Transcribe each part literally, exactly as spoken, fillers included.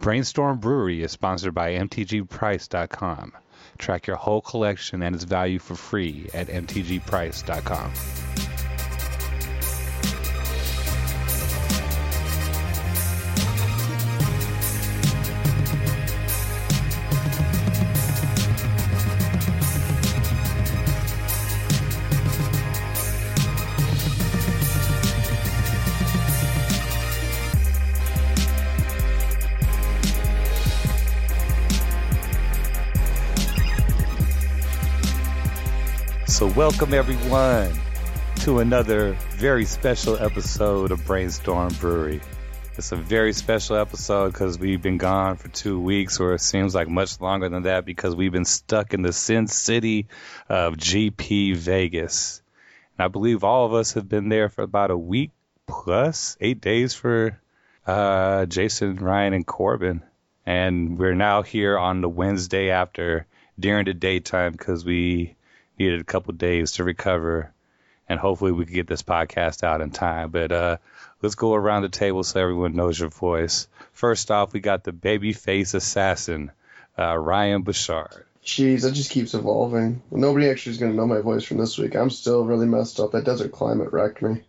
Brainstorm Brewery is sponsored by M T G Price dot com. Track your whole collection and its value for free at M T G Price dot com. So welcome everyone to another very special episode of Brainstorm Brewery. It's a very special episode because we've been gone for two weeks, or it seems like much longer than that because we've been stuck in the Sin City of G P Vegas. And I believe all of us have been there for about a week plus, eight days for uh, Jason, Ryan, and Corbin. And we're now here on the Wednesday after during the daytime because we needed a couple days to recover, and hopefully we can get this podcast out in time. But uh, let's go around the table so everyone knows your voice. First off, we got the babyface assassin, uh, Ryan Bouchard. Jeez, that just keeps evolving. Nobody actually is going to know my voice from this week. I'm still really messed up. That desert climate wrecked me.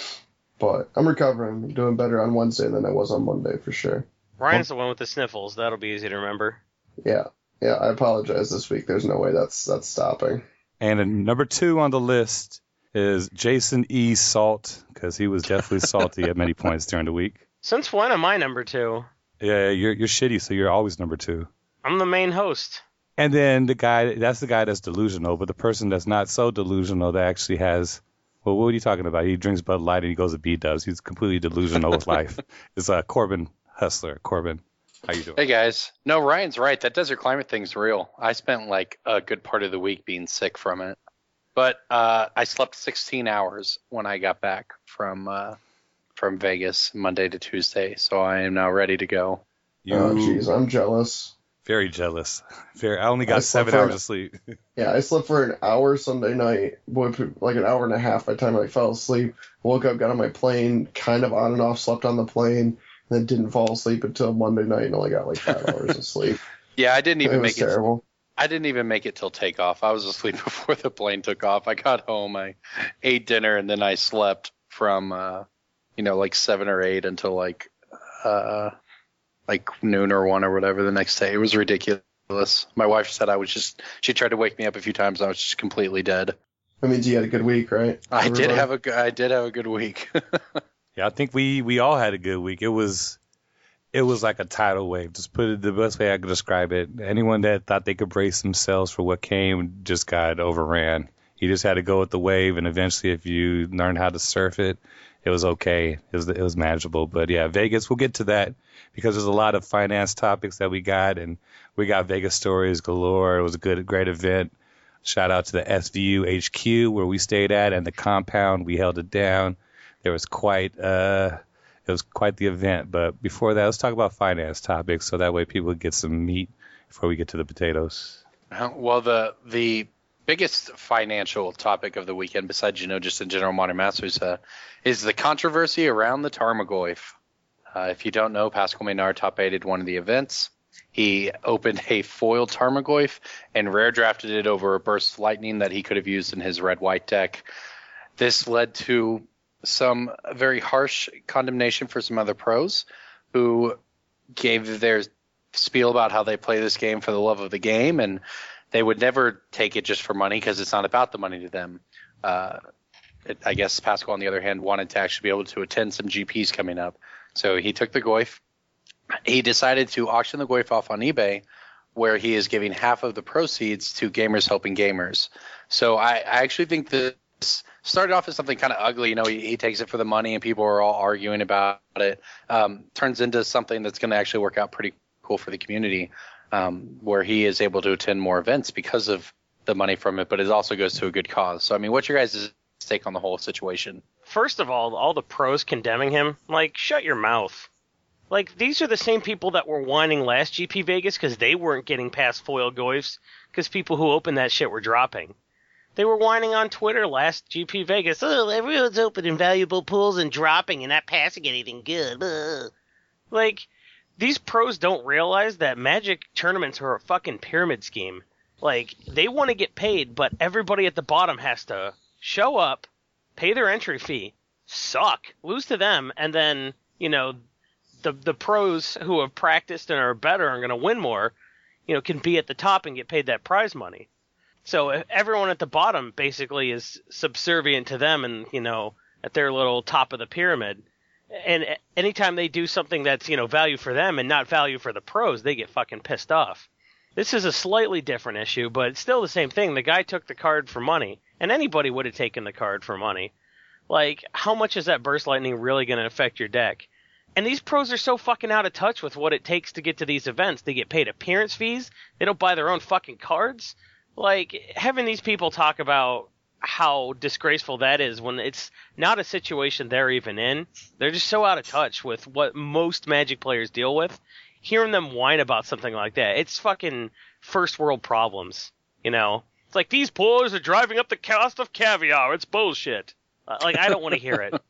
But I'm recovering. I'm doing better on Wednesday than I was on Monday, for sure. Ryan's the one with the sniffles. That'll be easy to remember. Yeah. Yeah, I apologize this week. There's no way that's that's stopping. And uh, number two on the list is Jason E. Salt, because he was definitely salty at many points during the week. Since when am I number two? Yeah, you're you're shitty, so you're always number two. I'm the main host. And then the guy, that's the guy that's delusional, but the person that's not so delusional that actually has, well, what are you talking about? He drinks Bud Light and he goes to B-dubs. He's completely delusional with life. It's uh, Corbin Hustler. Corbin, how you doing? Hey, guys. No, Ryan's right. That desert climate thing's real. I spent, like, a good part of the week being sick from it. But uh, I slept sixteen hours when I got back from uh, from Vegas Monday to Tuesday, so I am now ready to go. You, oh, jeez, I'm jealous. Very jealous. Very. I only got I seven hours of sleep. Yeah, I slept for an hour Sunday night, like an hour and a half by the time I fell asleep. Woke up, got on my plane, kind of on and off, slept on the plane, and then didn't fall asleep until Monday night and only got like five hours of sleep. Yeah, I didn't even it was make it. Terrible. I didn't even make it till takeoff. I was asleep before the plane took off. I got home, I ate dinner, and then I slept from, uh, you know, like seven or eight until like, uh, like noon or one or whatever the next day. It was ridiculous. My wife said I was just. She tried to wake me up a few times. I was just completely dead. That means you had a good week, right? I Everybody? did have a. I did have a good week. Yeah, I think we we all had a good week. It was. It was like a tidal wave. Just put it the best way I could describe it. Anyone that thought they could brace themselves for what came just got overran. You just had to go with the wave, and eventually, if you learned how to surf it, it was okay. It was it was manageable. But yeah, Vegas. We'll get to that because there's a lot of finance topics that we got, and we got Vegas stories galore. It was a good, great event. Shout out to the S V U H Q where we stayed at, and the compound. We held it down. There was quite. Uh, It was quite the event, but before that, let's talk about finance topics so that way people get some meat before we get to the potatoes. Well, the the biggest financial topic of the weekend, besides, you know, just in general Modern Masters, uh, is the controversy around the Tarmogoyf. Uh, if you don't know, Pascal Maynard top eighted one of the events. He opened a foil Tarmogoyf and rare drafted it over a Burst of Lightning that he could have used in his red-white deck. This led to some very harsh condemnation for some other pros who gave their spiel about how they play this game for the love of the game, and they would never take it just for money because it's not about the money to them. Uh, it, I guess Pascal, on the other hand, wanted to actually be able to attend some G Ps coming up. So he took the Goyf. He decided to auction the Goyf off on eBay, where he is giving half of the proceeds to Gamers Helping Gamers. So I, I actually think this started off as something kind of ugly. You know, he, he takes it for the money and people are all arguing about it. Um, turns into something that's going to actually work out pretty cool for the community, um, where he is able to attend more events because of the money from it, but it also goes to a good cause. So, I mean, what's your guys' take on the whole situation? First of all, all the pros condemning him, like, shut your mouth. Like, these are the same people that were whining last G P Vegas because they weren't getting past foil Goyfs because people who opened that shit were dropping. They were whining on Twitter last G P Vegas. Oh, everyone's opening valuable pools and dropping and not passing anything good. Ugh. Like, these pros don't realize that Magic tournaments are a fucking pyramid scheme. Like, they want to get paid, but everybody at the bottom has to show up, pay their entry fee, suck, lose to them, and then, you know, the the pros who have practiced and are better and are going to win more, you know, can be at the top and get paid that prize money. So everyone at the bottom basically is subservient to them and, you know, at their little top of the pyramid. And anytime they do something that's, you know, value for them and not value for the pros, they get fucking pissed off. This is a slightly different issue, but it's still the same thing. The guy took the card for money, and anybody would have taken the card for money. Like, how much is that Burst Lightning really going to affect your deck? And these pros are so fucking out of touch with what it takes to get to these events. They get paid appearance fees. They don't buy their own fucking cards. Like, having these people talk about how disgraceful that is when it's not a situation they're even in. They're just so out of touch with what most Magic players deal with. Hearing them whine about something like that, it's fucking first world problems, you know? It's like, these players are driving up the cost of caviar. It's bullshit. Like, I don't want to hear it.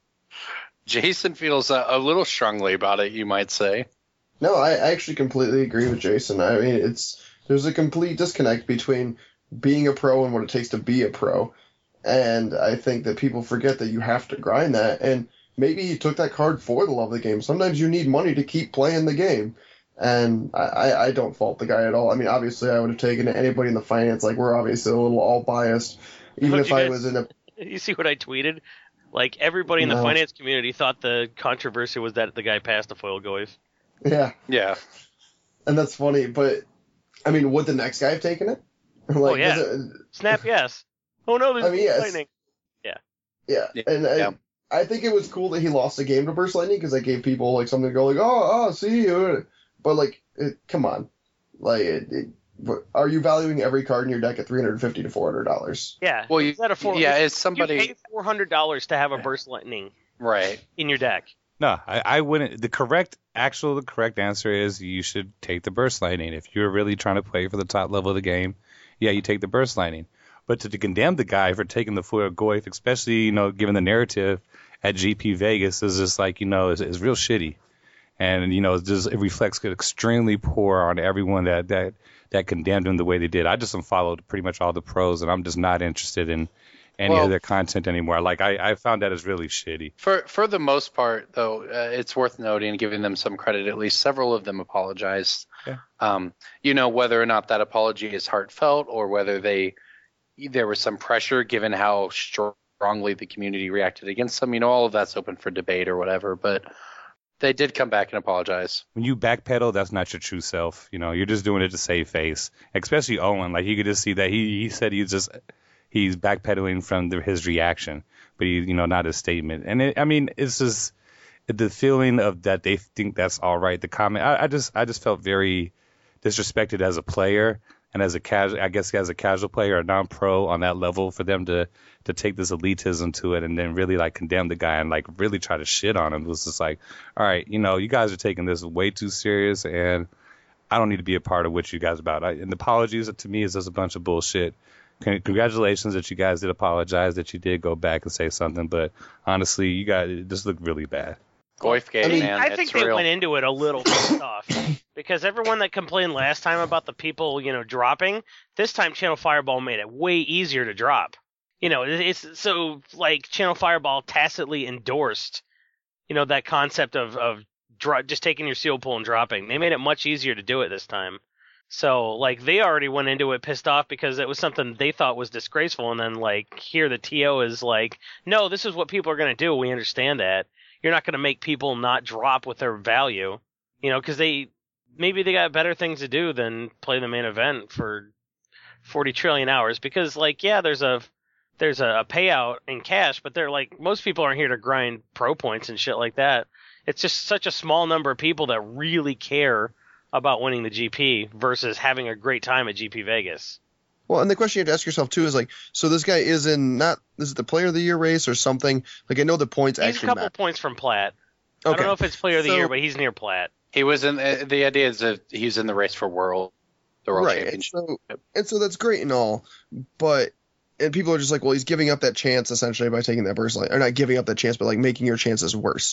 Jason feels a, a little strongly about it, you might say. No, I, I actually completely agree with Jason. I mean, it's there's a complete disconnect between being a pro and what it takes to be a pro. And I think that people forget that you have to grind that. And maybe he took that card for the love of the game. Sometimes you need money to keep playing the game. And I, I don't fault the guy at all. I mean, obviously, I would have taken it. Anybody in the finance, like, we're obviously a little all biased. Even Don't if you I guys- was in a... You see what I tweeted? Like, everybody in the No. finance community thought the controversy was that the guy passed a foil Goyf. Yeah, Yeah. and that's funny. But, I mean, would the next guy have taken it? like, Oh, yeah. does it- Snap, yes. Oh, no, there's I mean, yes. lightning. Yeah, Yeah, and I, yeah. I think it was cool that he lost a game to Burst Lightning because that gave people like something to go like, oh, oh, see you. But like, it, come on, like, it, it, but are you valuing every card in your deck at three hundred fifty to four hundred dollars? Yeah. Well, you, Is that a four, yeah, if as somebody, You pay four hundred dollars to have a burst lightning right? in your deck. No, I, I wouldn't. The correct, actual, the correct answer is you should take the Burst Lightning. If you're really trying to play for the top level of the game, yeah, you take the Burst Lightning. But to, to condemn the guy for taking the foil Goyf, especially, you know, given the narrative at G P Vegas, is just like, you know, is, is real shitty. And, you know, it just it reflects extremely poor on everyone that, that, that condemned him the way they did. I just unfollowed pretty much all the pros, and I'm just not interested in any Well- of their content anymore. Like, I, I found that as really shitty. For for the most part, though, uh, it's worth noting, giving them some credit. At least several of them apologized. Yeah. Um, you know, whether or not that apology is heartfelt, or whether they there was some pressure given how strongly the community reacted against them. You know, all of that's open for debate or whatever. But they did come back and apologize. When you backpedal, that's not your true self. You know, you're just doing it to save face. Especially Owen. Like, you could just see that he, he said he's just he's backpedaling from the, his reaction, but he, you know, not his statement. And it, I mean, it's just the feeling of that they think that's all right. The comment, I, I just I just felt very disrespected as a player and as a casual, I guess as a casual player, a non-pro on that level, for them to to take this elitism to it and then really like condemn the guy and like really try to shit on him. It was just like, all right, you know, you guys are taking this way too serious, and I don't need to be a part of what you guys about. I, and the apologies to me is just a bunch of bullshit. Con- Congratulations that you guys did apologize, that you did go back and say something, but honestly, you guys just look really bad. Goyf Gate, I mean, man, I think it's they real. went into it a little pissed off because everyone that complained last time about the people, you know, dropping, this time Channel Fireball made it way easier to drop. You know, it's so like Channel Fireball tacitly endorsed, you know, that concept of of dro- just taking your seal pull and dropping. They made it much easier to do it this time. So like they already went into it pissed off because it was something they thought was disgraceful, and then like here the T O is like, no, this is what people are going to do. We understand that. You're not going to make people not drop with their value, you know, because they maybe they got better things to do than play the main event for forty trillion hours. Because like, yeah, there's a there's a, a payout in cash, but they're like, most people aren't here to grind pro points and shit like that. It's just such a small number of people that really care about winning the G P versus having a great time at G P Vegas. Well, and the question you have to ask yourself too is like, so this guy is in not is it the Player of the Year race or something? Like, I know the points He's a actually couple matter. points from Platt. I Okay. don't know if it's Player of the So- Year, but he's near Platt. He was in uh, the idea is that he's in the race for world, the world right. And championship. so, and so that's great and all, but and people are just like, well, he's giving up that chance essentially by taking that burst light, or not giving up that chance, but like making your chances worse.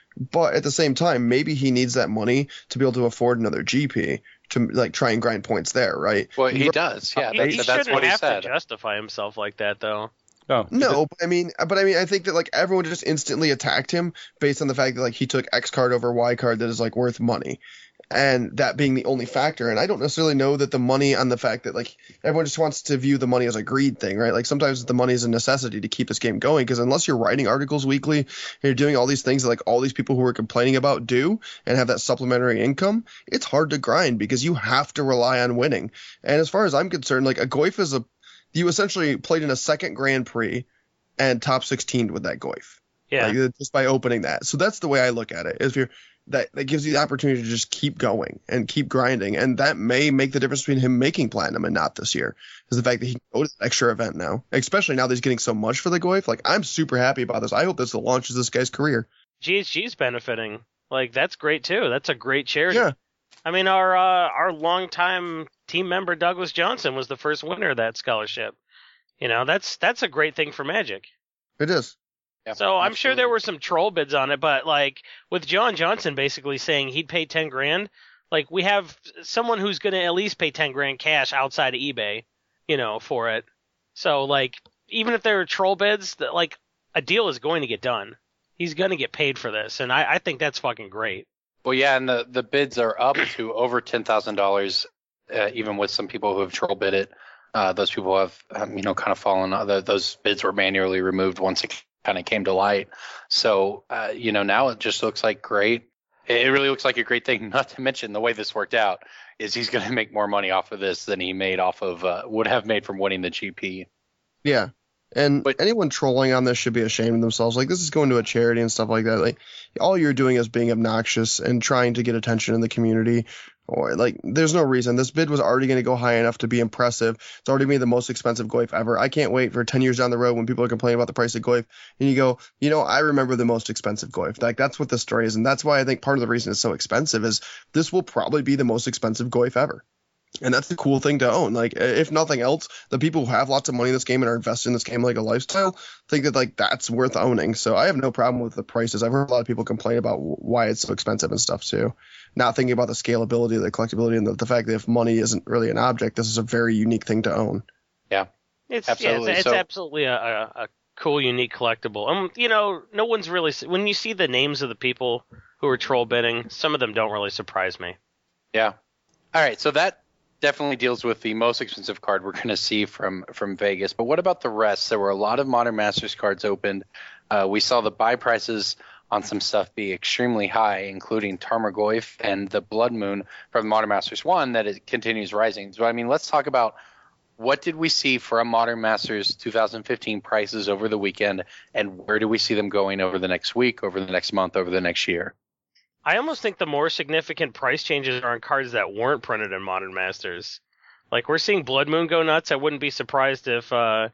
But at the same time, maybe he needs that money to be able to afford another G P to like try and grind points there, right? Well, he does. Yeah, he, that's, he that's shouldn't what he have said. to justify himself like that, though. No, No, but I mean, but I mean, I think that like everyone just instantly attacked him based on the fact that like he took X card over Y card that is like worth money, and that being the only factor. And I don't necessarily know that the money on the fact that like everyone just wants to view the money as a greed thing, right? Like sometimes the money is a necessity to keep this game going, because unless you're writing articles weekly and you're doing all these things that like all these people who are complaining about do and have that supplementary income, it's hard to grind because you have to rely on winning. And as far as I'm concerned, like a Goif is a you essentially played in a second Grand Prix and top sixteen with that Goif. Yeah. Like, just by opening that. So that's the way I look at it. If you're that, that gives you the opportunity to just keep going and keep grinding. And that may make the difference between him making platinum and not this year. Is the fact that he can go to that extra event now. Especially now that he's getting so much for the Goif. Like, I'm super happy about this. I hope this launches this guy's career. G H G's benefiting. Like, that's great, too. That's a great charity. Yeah. I mean, our uh, our longtime team member Douglas Johnson was the first winner of that scholarship. You know, that's that's a great thing for Magic. It is. Yeah, so I'm absolutely. sure there were some troll bids on it, but like with John Johnson basically saying he'd pay ten grand, like we have someone who's going to at least pay ten grand cash outside of eBay, you know, for it. So like even if there are troll bids, that like a deal is going to get done. He's going to get paid for this, and I, I think that's fucking great. Well, yeah, and the, the bids are up to over ten thousand uh, dollars, even with some people who have troll bid it. Uh, those people have, um, you know, kind of fallen. Uh, those bids were manually removed once it kind of came to light. So, uh, you know, now it just looks like great. It really looks like a great thing. Not to mention the way this worked out is he's going to make more money off of this than he made off of uh, would have made from winning the G P. Yeah. And But- anyone trolling on this should be ashamed of themselves. Like, this is going to a charity and stuff like that. Like, all you're doing is being obnoxious and trying to get attention in the community. Or like, there's no reason. This bid was already going to go high enough to be impressive. It's already made the most expensive Goif ever. I can't wait for ten years down the road when people are complaining about the price of Goif, and you go, you know, I remember the most expensive Goif. Like, that's what the story is, and that's why I think part of the reason it's so expensive is this will probably be the most expensive Goif ever. And that's the cool thing to own. Like, if nothing else, the people who have lots of money in this game and are invested in this game like a lifestyle think that, like, that's worth owning. So I have no problem with the prices. I've heard a lot of people complain about why it's so expensive and stuff, too. Not thinking about the scalability, the collectability, and the, the fact that if money isn't really an object, this is a very unique thing to own. Yeah, It's absolutely. Yeah, it's, it's So- absolutely a, a, a cool, unique collectible. Um, you know, no one's really when you see the names of the people who are troll bidding, some of them don't really surprise me. Yeah. All right. So that definitely deals with the most expensive card we're going to see from from Vegas. But what about the rest? There were a lot of Modern Masters cards opened. Uh, we saw the buy prices on some stuff be extremely high, including Tarmogoyf and the Blood Moon from Modern Masters one that it continues rising. So, I mean, let's talk about what did we see from Modern Masters twenty fifteen prices over the weekend, and where do we see them going over the next week, over the next month, over the next year? I almost think the more significant price changes are on cards that weren't printed in Modern Masters. Like, we're seeing Blood Moon go nuts. I wouldn't be surprised if uh,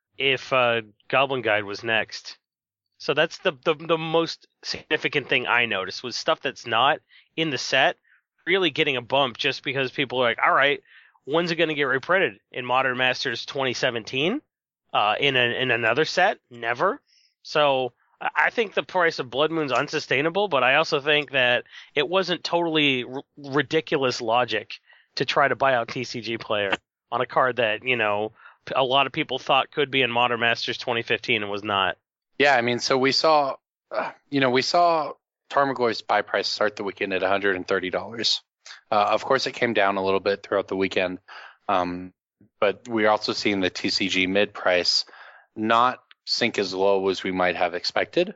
if uh, Goblin Guide was next. So that's the, the the most significant thing I noticed was stuff that's not in the set really getting a bump just because people are like, all right, when's it going to get reprinted? In Modern Masters twenty seventeen? Uh, in, a, in another set? Never. So I think the price of Blood Moon's unsustainable, but I also think that it wasn't totally r- ridiculous logic to try to buy out T C G Player on a card that, you know, a lot of people thought could be in Modern Masters twenty fifteen and was not. Yeah, I mean, so we saw, uh, you know, we saw Tarmogoyf's buy price start the weekend at one hundred thirty dollars. Uh, of course, it came down a little bit throughout the weekend, um, but we're also seeing the T C G mid price not sink as low as we might have expected.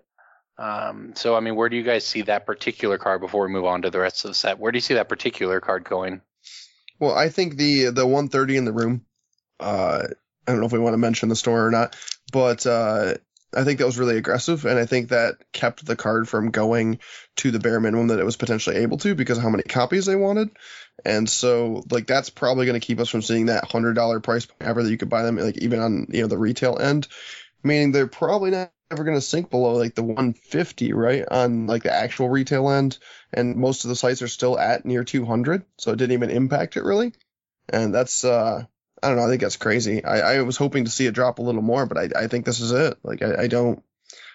Um, so, I mean, where do you guys see that particular card before we move on to the rest of the set? Where do you see that particular card going? Well, I think the the one thirty in the room, uh, I don't know if we want to mention the store or not, but uh, I think that was really aggressive, and I think that kept the card from going to the bare minimum that it was potentially able to because of how many copies they wanted. And so, like, that's probably going to keep us from seeing that one hundred dollars price point ever that you could buy them, like, even on, you know, the retail end, meaning they're probably not ever going to sink below, like, the one fifty, right, on, like, the actual retail end, and most of the sites are still at near two hundred, so it didn't even impact it, really. And that's, uh, I don't know, I think that's crazy. I, I was hoping to see it drop a little more, but I, I think this is it. Like, I, I don't,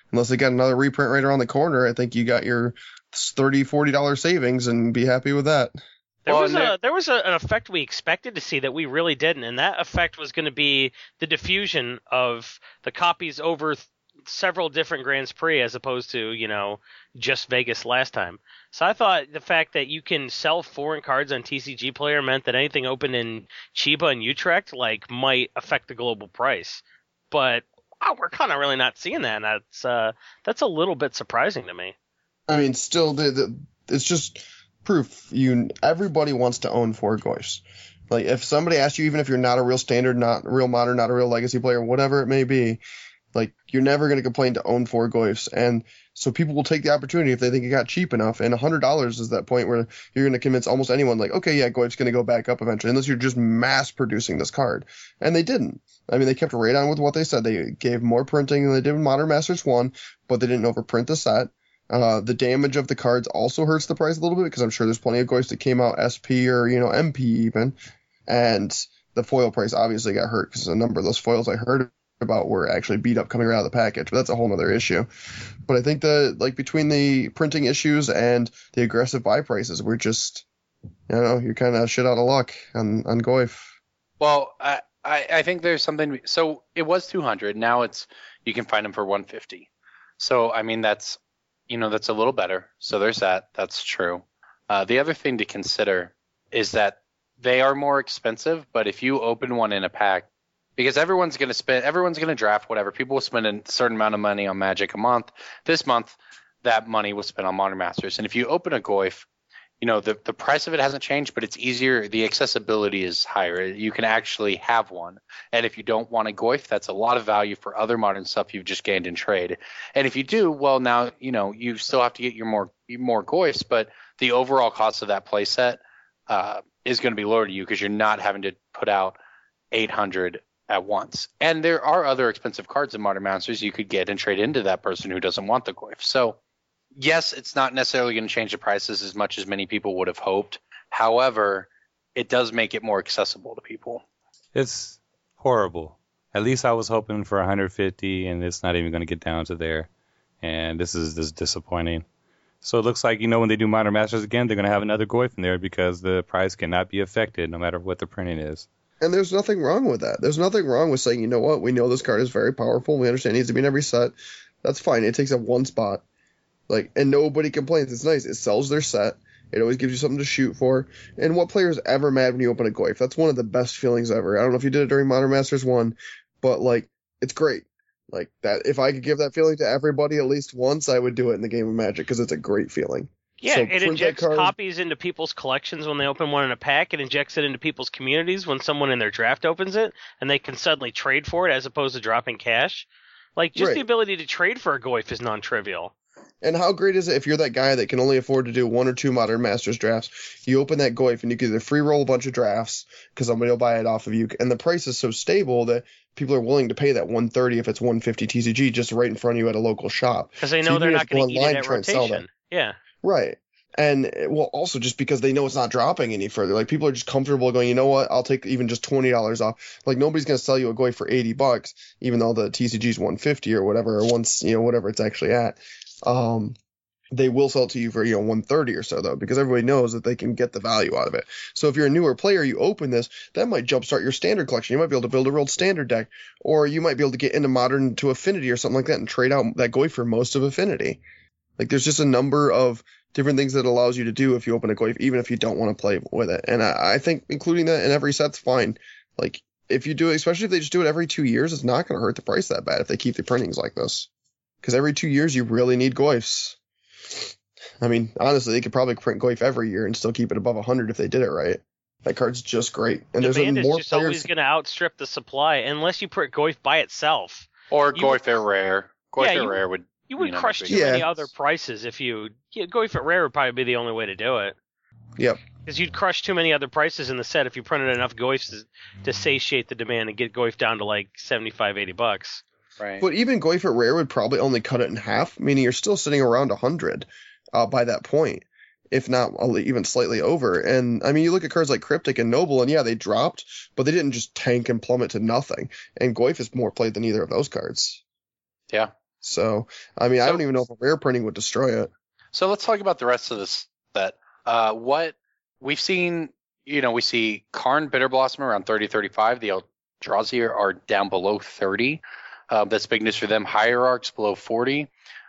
unless they got another reprint right around the corner, I think you got your thirty dollars, forty dollars savings and be happy with that. There Well, was and a there was a, an effect we expected to see that we really didn't, and that effect was going to be the diffusion of the copies over th- several different Grands Prix as opposed to, you know, just Vegas last time. So I thought the fact that you can sell foreign cards on T C G Player meant that anything open in Chiba and Utrecht like might affect the global price. But oh, we're kind of really not seeing that, and that's uh, that's a little bit surprising to me. I mean, still, the, the, it's just proof. You everybody wants to own four Goyfs. Like, if somebody asks you, even if you're not a real standard, not real modern, not a real legacy player, whatever it may be, like, you're never going to complain to own four Goyfs. And so people will take the opportunity if they think it got cheap enough. And one hundred dollars is that point where you're going to convince almost anyone, like, okay, yeah, Goyf's going to go back up eventually, unless you're just mass producing this card. And they didn't. I mean, they kept right on with what they said. They gave more printing than they did with Modern Masters one, but they didn't overprint the set. Uh, the damage of the cards also hurts the price a little bit, because I'm sure there's plenty of Goyfs that came out S P or, you know, M P even. And the foil price obviously got hurt because a number of those foils I heard about were actually beat up coming out of the package, but that's a whole other issue. But I think that, like, between the printing issues and the aggressive buy prices, we're just, you know, you're kind of shit out of luck on, on Goyf. Well, I, I I think there's something. So it was two hundred. Now it's you can find them for one fifty. So I mean that's you know that's a little better. So there's that. That's true. Uh, the other thing to consider is that they are more expensive, but if you open one in a pack, because everyone's going to spend, everyone's going to draft whatever. People will spend a certain amount of money on Magic a month. This month, that money was spent on Modern Masters. And if you open a Goyf, you know, the, the price of it hasn't changed, but it's easier. The accessibility is higher. You can actually have one. And if you don't want a Goyf, that's a lot of value for other modern stuff you've just gained in trade. And if you do, well, now, you know, you still have to get your more, more Goyfs, but the overall cost of that playset uh, is going to be lower to you because you're not having to put out eight hundred at once. And there are other expensive cards in Modern Masters you could get and trade into that person who doesn't want the Goyf. So, yes, it's not necessarily going to change the prices as much as many people would have hoped. However, it does make it more accessible to people. It's horrible. At least I was hoping for one hundred fifty, and it's not even going to get down to there. And this is, this is disappointing. So it looks like, you know, when they do Modern Masters again, they're going to have another Goyf in there because the price cannot be affected no matter what the printing is. And there's nothing wrong with that. There's nothing wrong with saying, you know what, we know this card is very powerful. We understand it needs to be in every set. That's fine. It takes up one spot. Like, and nobody complains. It's nice. It sells their set. It always gives you something to shoot for. And what player is ever mad when you open a Goyf? That's one of the best feelings ever. I don't know if you did it during Modern Masters one, but, like, it's great. Like, that. If I could give that feeling to everybody at least once, I would do it in the game of Magic because it's a great feeling. Yeah, So it print that injects card- copies into people's collections when they open one in a pack. It injects it into people's communities when someone in their draft opens it, and they can suddenly trade for it as opposed to dropping cash. Like, just Right. the ability to trade for a Goyf is non-trivial. And how great is it if you're that guy that can only afford to do one or two Modern Masters drafts? You open that Goyf and you can either free roll a bunch of drafts because somebody will buy it off of you, and the price is so stable that people are willing to pay that one thirty if it's one fifty T C G just right in front of you at a local shop. Because they So know even they're if not going to you eat go it online at try and sell rotation. Yeah. Right. And, well, also just because they know it's not dropping any further. Like, people are just comfortable going, you know what, I'll take even just twenty dollars off. Like, nobody's going to sell you a Goyf for eighty bucks, even though the T C G's one fifty or whatever, or once, you know, whatever it's actually at. Um, they will sell it to you for, you know, one thirty or so, though, because everybody knows that they can get the value out of it. So if you're a newer player, you open this, that might jumpstart your standard collection. You might be able to build a real standard deck, or you might be able to get into Modern to Affinity or something like that and trade out that Goyf for most of Affinity. Like, there's just a number of different things that it allows you to do if you open a Goyf, even if you don't want to play with it. And I, I think including that in every set's fine. Like, if you do it, especially if they just do it every two years, it's not going to hurt the price that bad if they keep the printings like this. Because every two years, you really need Goyfs. I mean, honestly, they could probably print Goyf every year and still keep it above one hundred if they did it right. That card's just great. And there's Demand is more just players. always going to outstrip the supply unless you print Goyf by itself. Or You Goyf at Rare. Goyf Yeah, at you- Rare would. You would You know, crush make too big- many Yeah. other prices if you yeah, Goyf at Rare would probably be the only way to do it. Yep. Because you'd crush too many other prices in the set if you printed enough Goyfs to, to satiate the demand and get Goyf down to like seventy-five, eighty bucks. Right. But even Goyf at Rare would probably only cut it in half, meaning you're still sitting around one hundred uh, by that point, if not even slightly over. And, I mean, you look at cards like Cryptic and Noble, and yeah, they dropped, but they didn't just tank and plummet to nothing. And Goyf is more played than either of those cards. Yeah. So, I mean, I So- don't even know if a rare printing would destroy it. So let's talk about the rest of this set. Uh, what we've seen, you know, we see Karn Bitter Blossom around thirty, thirty-five. The Eldrazi are, are down below thirty. Uh, that's big news for them. Hierarchs below forty.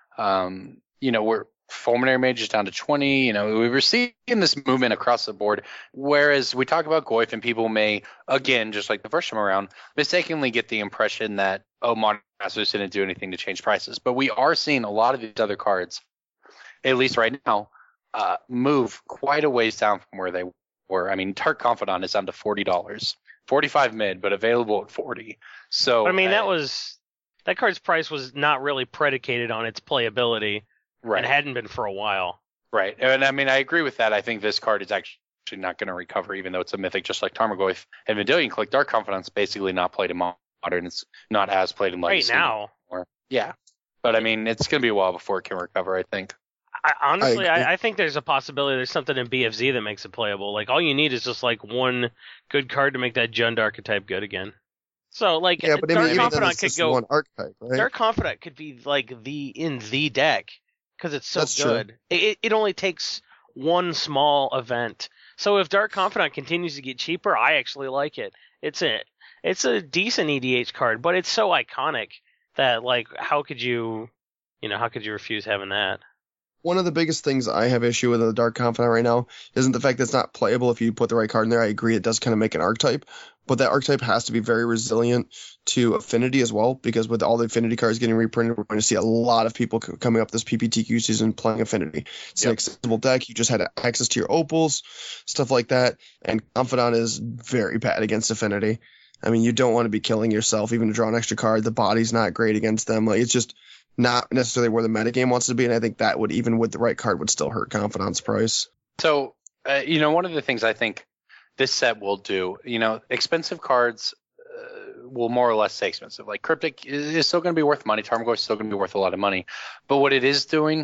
Um, you know, we're Fulminary Mage is down to twenty. You know, we were seeing this movement across the board. Whereas we talk about Goyf, and people may, again, just like the first time around, mistakenly get the impression that, oh, Modern Masters didn't do anything to change prices. But we are seeing a lot of these other cards, at least right now, uh, move quite a ways down from where they were. I mean, Dark Confidant is down to forty dollars, forty-five mid, but available at forty. So I mean, that uh, was that card's price was not really predicated on its playability, right, and hadn't been for a while. right. And I mean, I agree with that. I think this card is actually not going to recover, even though it's a mythic, just like Tarmogoyf and Vendilion Click. Dark Confidant's basically not played in Modern. It's not as played in Right Legacy now, anymore. Yeah, but I mean, it's going to be a while before it can recover, I think. I, honestly, I agree. I, I think there's a possibility there's something in B F Z that makes it playable. Like, all you need is just like one good card to make that Jund archetype good again. So, like, Yeah, but I Dark mean, even then, Confidant it's could just go. one archetype, right? Dark Confidant could be like the in the deck because it's so That's true. good. It it only takes one small event. So if Dark Confidant continues to get cheaper, I actually like it. It's a it's a decent E D H card, but it's so iconic that, like, how could you, you know, how could you refuse having that? One of the biggest things I have issue with the Dark Confidant right now isn't the fact that it's not playable if you put the right card in there. I agree it does kind of make an archetype, but that archetype has to be very resilient to Affinity as well, because with all the Affinity cards getting reprinted, we're going to see a lot of people c- coming up this P P T Q season playing Affinity. It's an Yep. accessible deck. You just had access to your Opals, stuff like that, and Confidant is very bad against Affinity. I mean, you don't want to be killing yourself even to draw an extra card. The body's not great against them. Like, it's just not necessarily where the metagame wants to be, and I think that would, even with the right card, would still hurt Confidant's price. So, uh, you know, one of the things I think this set will do, you know, expensive cards uh, will more or less stay expensive. Like Cryptic is, is still going to be worth money. Tarmogoyf is still going to be worth a lot of money. But what it is doing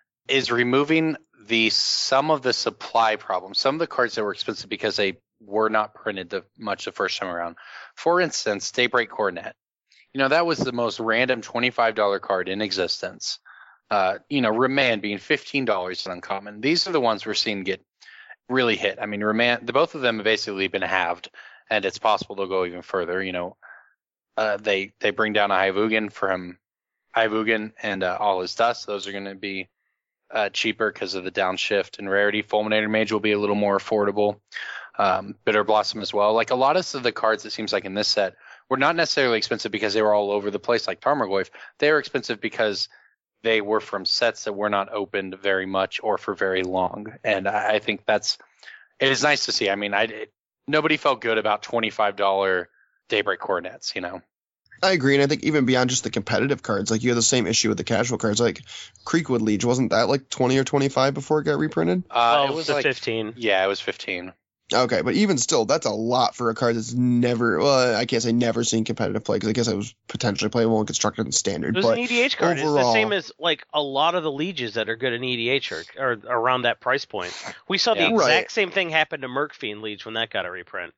is removing the some of the supply problem. Some of the cards that were expensive because they were not printed the, much the first time around. For instance, Daybreak Coronet. You know, that was the most random twenty-five dollars card in existence. Uh, you know, Remand being fifteen dollars is uncommon. These are the ones we're seeing get really hit. I mean, Remand, the both of them have basically been halved, and it's possible they'll go even further. You know, uh, they they bring down a Hivugan from Hivugan and uh, All Is Dust. Those are going to be uh, cheaper because of the downshift and rarity. Fulminator Mage will be a little more affordable. Um, Bitter Blossom as well. Like a lot of the cards, it seems like in this set, were not necessarily expensive because they were all over the place like Tarmogoyf. They were expensive because they were from sets that were not opened very much or for very long. And I, I think that's it is nice to see. I mean, I it, nobody felt good about twenty-five dollars Daybreak Coronets, you know. I agree, and I think even beyond just the competitive cards, like you had the same issue with the casual cards. Like Creekwood Liege, wasn't that like twenty or twenty-five before it got reprinted? Uh, twelve it was to like fifteen. Yeah, it was fifteen. Okay, but even still, that's a lot for a card that's never, well, I can't say never seen competitive play, because I guess it was potentially playable and constructed in standard. It was but an E D H card. overall, It's the same as like a lot of the lieges that are good in E D H are, are around that price point. We saw the Yeah. exact Right. same thing happen to Murkfiend Liege when that got a reprint.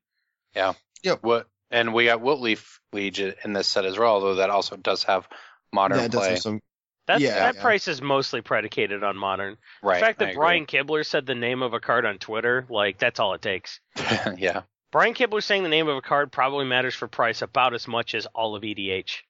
What and we got Wiltleaf Liege in this set as well, although that also does have modern yeah, it does play. have some. That Yeah, that yeah. price is mostly predicated on modern. Right. The fact I that agree. Brian Kibler said the name of a card on Twitter, like, that's all it takes. yeah. Brian Kibler saying the name of a card probably matters for price about as much as all of E D H.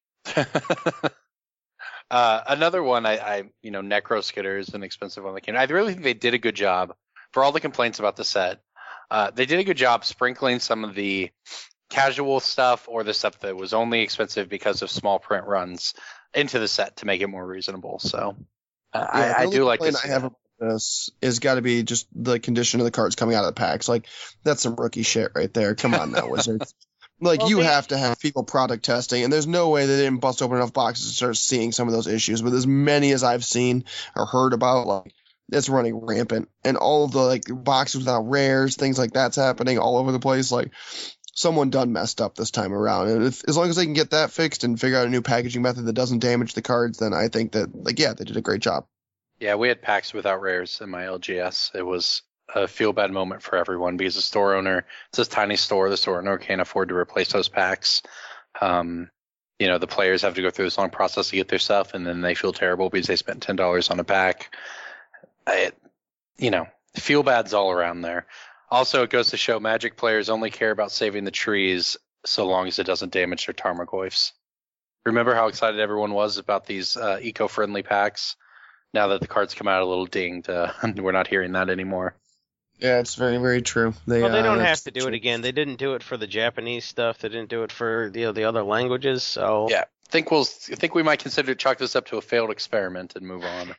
uh, another one, I, I, you know, Necro Skitter is an expensive one that came. I really think they did a good job for all the complaints about the set. Uh, they did a good job sprinkling some of the casual stuff or the stuff that was only expensive because of small print runs into the set to make it more reasonable. So uh, Yeah, the I, I only do like complaint this. I have about this is got to be just the condition of the cards coming out of the packs. Like, that's some rookie shit right there. Come on now, Wizards. Like, Well, you they- have to have people product testing, and there's no way they didn't bust open enough boxes to start seeing some of those issues. But as many as I've seen or heard about, like, it's running rampant. And all of the, like, boxes without rares, things like that's happening all over the place. Like, someone done messed up this time around. And if, as long as they can get that fixed and figure out a new packaging method that doesn't damage the cards, then I think that, like, yeah, they did a great job. Yeah, we had packs without rares in my L G S. It was a feel bad moment for everyone because the store owner, it's a tiny store, the store owner can't afford to replace those packs. Um, you know, the players have to go through this long process to get their stuff, and then they feel terrible because they spent ten dollars on a pack. I, you know, feel bad's all around there. Also, it goes to show Magic players only care about saving the trees so long as it doesn't damage their Tarmogoyfs. Remember how excited everyone was about these uh, eco-friendly packs? Now that the cards come out a little dinged, uh, we're not hearing that anymore. Yeah, it's very, very true. They, well, they uh, don't have that's to do true. it again. They didn't do it for the Japanese stuff. They didn't do it for you know, the other languages. So Yeah, I think we'll. I think we might consider chalk this up to a failed experiment and move on.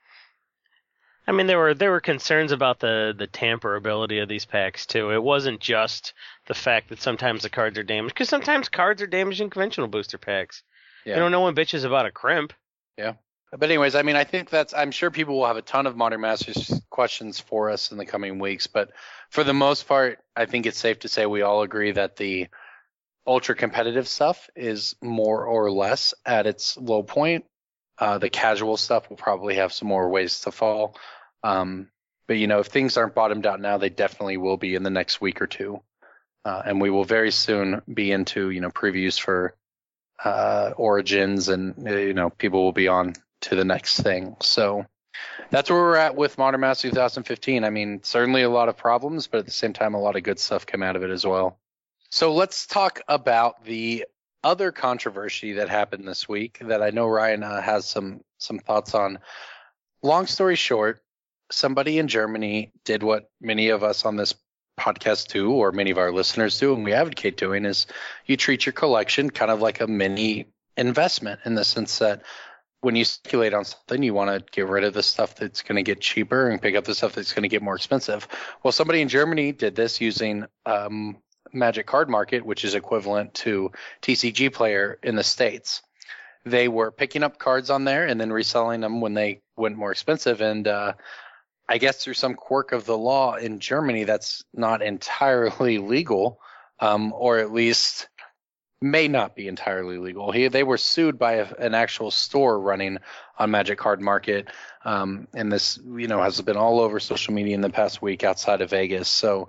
I mean, there were there were concerns about the the tamperability of these packs too. It wasn't just the fact that sometimes the cards are damaged, because sometimes cards are damaged in conventional booster packs. Yeah. You know, no one bitches about a crimp. Yeah. But anyways, I mean, I think that's, I'm sure people will have a ton of Modern Masters questions for us in the coming weeks. But for the most part, I think it's safe to say we all agree that the ultra competitive stuff is more or less at its low point. Uh, the casual stuff will probably have some more ways to fall. Um, but, you know, if things aren't bottomed out now, they definitely will be in the next week or two. Uh, and we will very soon be into, you know, previews for uh, Origins, and, uh, you know, people will be on to the next thing. So that's where we're at with Modern Masters twenty fifteen. I mean, certainly a lot of problems, but at the same time, a lot of good stuff came out of it as well. So let's talk about the other controversy that happened this week that I know Ryan uh, has some some thoughts on. Long story short, somebody in Germany did what many of us on this podcast do, or many of our listeners do, and we advocate doing, is you treat your collection kind of like a mini investment, in the sense that when you speculate on something, you want to get rid of the stuff that's going to get cheaper and pick up the stuff that's going to get more expensive. Well, somebody in Germany did this using um, Magic Card Market, which is equivalent to T C G Player in the States. They were picking up cards on there and then reselling them when they went more expensive. And uh, I guess through some quirk of the law in Germany, that's not entirely legal, um, or at least may not be entirely legal. He, they were sued by a, an actual store running on Magic Card Market, um, and this, you know, has been all over social media in the past week outside of Vegas. So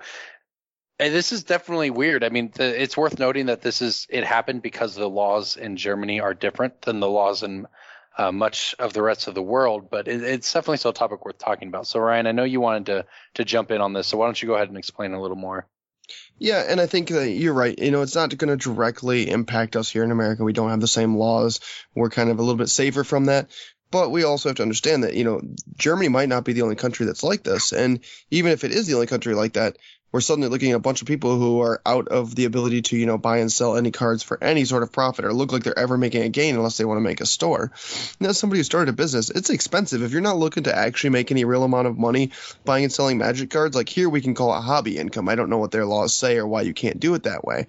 and this is definitely weird. I mean, the, it's worth noting that this is it happened because the laws in Germany are different than the laws in uh, much of the rest of the world. But it, it's definitely still a topic worth talking about. So, Ryan, I know you wanted to to jump in on this, so why don't you go ahead and explain a little more? Yeah, and I think that you're right. You know, it's not going to directly impact us here in America. We don't have the same laws. We're kind of a little bit safer from that. But we also have to understand that, you know, Germany might not be the only country that's like this. And even if it is the only country like that, we're suddenly looking at a bunch of people who are out of the ability to, you know, buy and sell any cards for any sort of profit or look like they're ever making a gain unless they want to make a store. And as somebody who started a business, it's expensive. If you're not looking to actually make any real amount of money buying and selling Magic cards, like here we can call it hobby income. I don't know what their laws say or why you can't do it that way.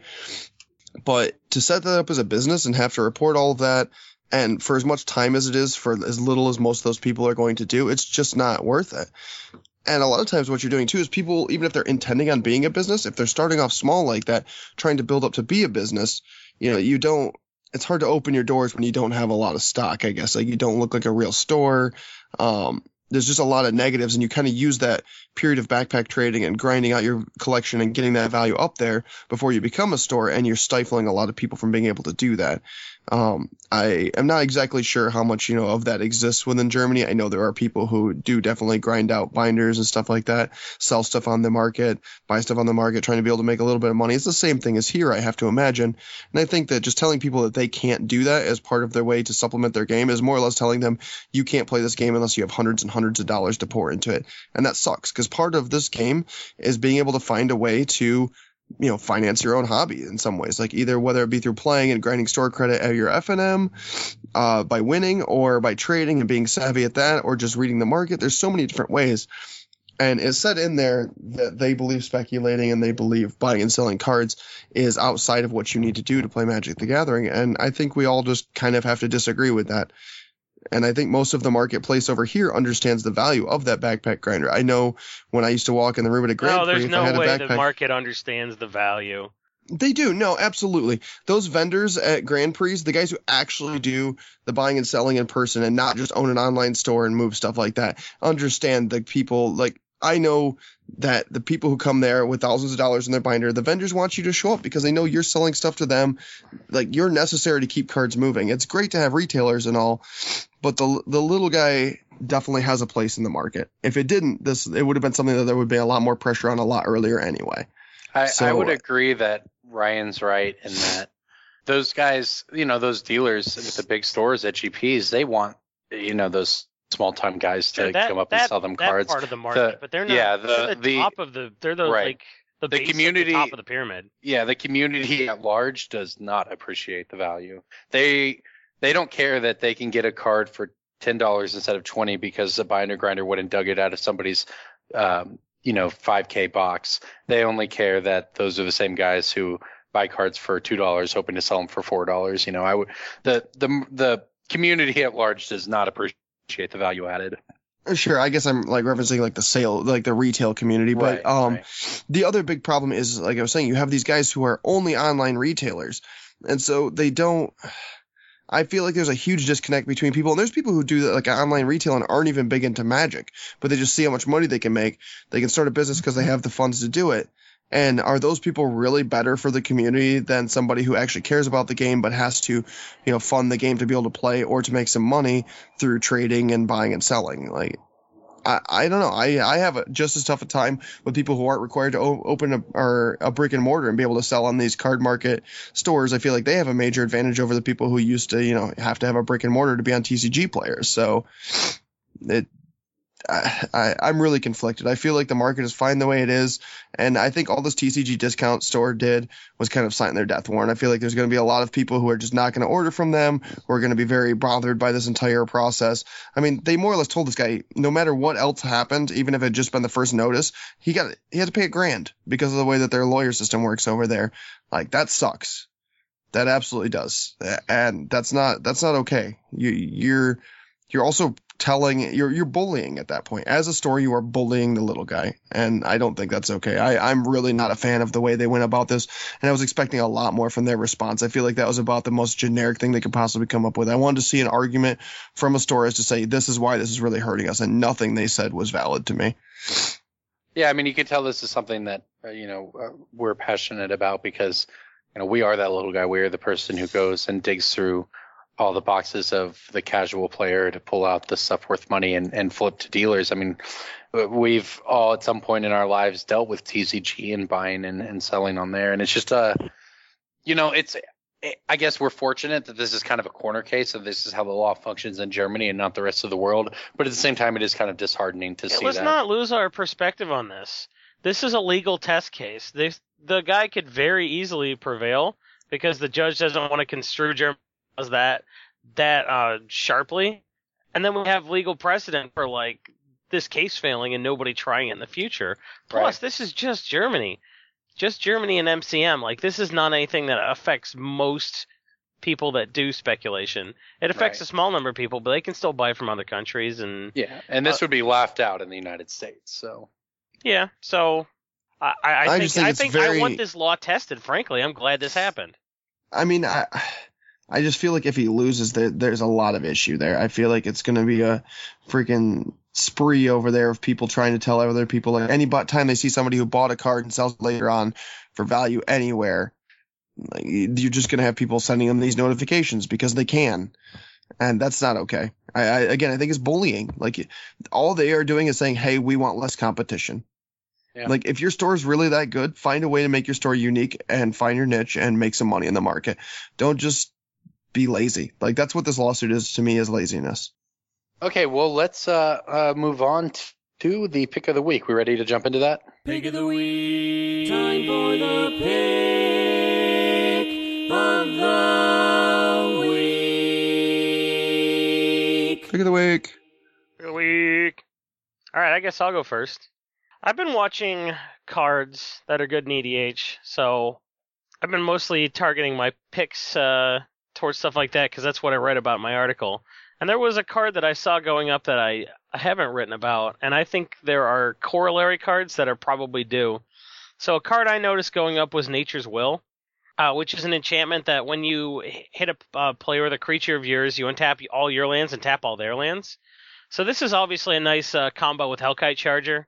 But to set that up as a business and have to report all of that, and for as much time as it is, for as little as most of those people are going to do, it's just not worth it. And a lot of times what you're doing, too, is people, even if they're intending on being a business, if they're starting off small like that, trying to build up to be a business, you know, you don't – it's hard to open your doors when you don't have a lot of stock, I guess. Like you don't look like a real store. Um, there's just a lot of negatives, and you kind of use that period of backpack trading and grinding out your collection and getting that value up there before you become a store, and you're stifling a lot of people from being able to do that. Um, I am not exactly sure how much, you know, of that exists within Germany. I know there are people who do definitely grind out binders and stuff like that, sell stuff on the market, buy stuff on the market, trying to be able to make a little bit of money. It's the same thing as here, I have to imagine. And I think that just telling people that they can't do that as part of their way to supplement their game is more or less telling them you can't play this game unless you have hundreds and hundreds of dollars to pour into it. And that sucks, because part of this game is being able to find a way to, you know, finance your own hobby in some ways, like either whether it be through playing and grinding store credit at your F N M uh, by winning, or by trading and being savvy at that, or just reading the market. There's so many different ways. And it's said in there that they believe speculating and they believe buying and selling cards is outside of what you need to do to play Magic the Gathering. And I think we all just kind of have to disagree with that. And I think most of the marketplace over here understands the value of that backpack grinder. I know when I used to walk in the room at a Grand no, Prix, there's if no I had a way backpack, the market understands the value. They do. No, absolutely. Those vendors at Grand Prix, the guys who actually do the buying and selling in person and not just own an online store and move stuff like that, understand the people, like I know that the people who come there with thousands of dollars in their binder, the vendors want you to show up because they know you're selling stuff to them. Like, you're necessary to keep cards moving. It's great to have retailers and all, but the the little guy definitely has a place in the market. If it didn't, this it would have been something that there would be a lot more pressure on a lot earlier anyway. I, So, I would agree that Ryan's right in that those guys, you know, those dealers with the big stores at G Ps, they want, you know, those small time guys to Sure, that, come up that, and sell them that cards. part of the market, The- but they're not. yeah, the- they're the, the- top of the. They're the right. like the, The base of community- the top of the pyramid. Yeah, the community at large does not appreciate the value. They they don't care that they can get a card for ten dollars instead of twenty because a binder grinder wouldn't dug it out of somebody's um, you know, five K box. They only care that those are the same guys who buy cards for two dollars hoping to sell them for four dollars. You know, I would the the the community at large does not appreciate the value added. sure, I guess I'm like referencing like the sale, like the retail community, but Right, um, right. the other big problem is, like I was saying, you have these guys who are only online retailers, and so they don't. I feel like there's a huge disconnect between people, and there's people who do like online retail and aren't even big into Magic, but they just see how much money they can make. They can start a business because they have the funds to do it. And are those people really better for the community than somebody who actually cares about the game but has to, you know, fund the game to be able to play or to make some money through trading and buying and selling? Like, I, I don't know. I, I have a, just as tough a time with people who aren't required to o- open a, or a brick and mortar and be able to sell on these card market stores. I feel like they have a major advantage over the people who used to, you know, have to have a brick and mortar to be on T C G players. So it, I, I, I'm really conflicted. I feel like the market is fine the way it is, and I think all this T C G discount store did was kind of sign their death warrant. I feel like there's going to be a lot of people who are just not going to order from them, who are going to be very bothered by this entire process. I mean, they more or less told this guy, no matter what else happened, even if it had just been the first notice, he got he had to pay a grand because of the way that their lawyer system works over there. Like, that sucks. That absolutely does, and that's not that's not okay. You you're you're also telling you're you're bullying at that point. As a store, you are bullying the little guy, and I don't think that's okay. I, I'm really not a fan of the way they went about this, and I was expecting a lot more from their response. I feel like that was about the most generic thing they could possibly come up with. I wanted to see an argument from a store as to say this is why this is really hurting us, and nothing they said was valid to me. Yeah, I mean, you can tell this is something that uh, you know uh, we're passionate about because you know we are that little guy. We are the person who goes and digs through all the boxes of the casual player to pull out the stuff worth money and, and flip to dealers. I mean, we've all at some point in our lives dealt with T C G and buying and, and selling on there. And it's just a, you know, it's, I guess we're fortunate that this is kind of a corner case and this is how the law functions in Germany and not the rest of the world. But at the same time, it is kind of disheartening to Yeah, see let's that. not lose our perspective on this. This is a legal test case. This, the guy could very easily prevail because the judge doesn't want to construe German laws that that uh, sharply, and then we have legal precedent for like this case failing and nobody trying it in the future. Plus, Right. this is just Germany, just Germany and M C M. Like, this is not anything that affects most people that do speculation. It affects Right. a small number of people, but they can still buy from other countries and. Yeah, and this would be laughed out in the United States. So Yeah, so I, I, I I think, just think I it's think very- I want this law tested. Frankly, I'm glad this happened. I mean, I I just feel like if he loses, there, there's a lot of issue there. I feel like it's going to be a freaking spree over there of people trying to tell other people, like, any but time they see somebody who bought a card and sells it later on for value anywhere, like, you're just going to have people sending them these notifications because they can. And that's not okay. I, I again, I think it's bullying. Like, all they are doing is saying, hey, we want less competition. Yeah. Like, if your store is really that good, find a way to make your store unique and find your niche and make some money in the market. Don't just be lazy. Like, that's what this lawsuit is to me, is laziness. okay, well let's uh, uh, move on t- to the pick of the week. We ready to jump into that? Pick of the week. Time for the pick of the week. Pick of the week. Good week. All right, I guess I'll go first. I've been watching cards that are good in E D H, so I've been mostly targeting my picks uh, towards stuff like that because that's what I read about in my article. And there was a card that I saw going up that I, I haven't written about, and I think there are corollary cards that are probably due. So a card I noticed going up was Nature's Will, uh, which is an enchantment that when you hit a uh, player with a creature of yours, you untap all your lands and tap all their lands. So this is obviously a nice uh, combo with Hellkite Charger.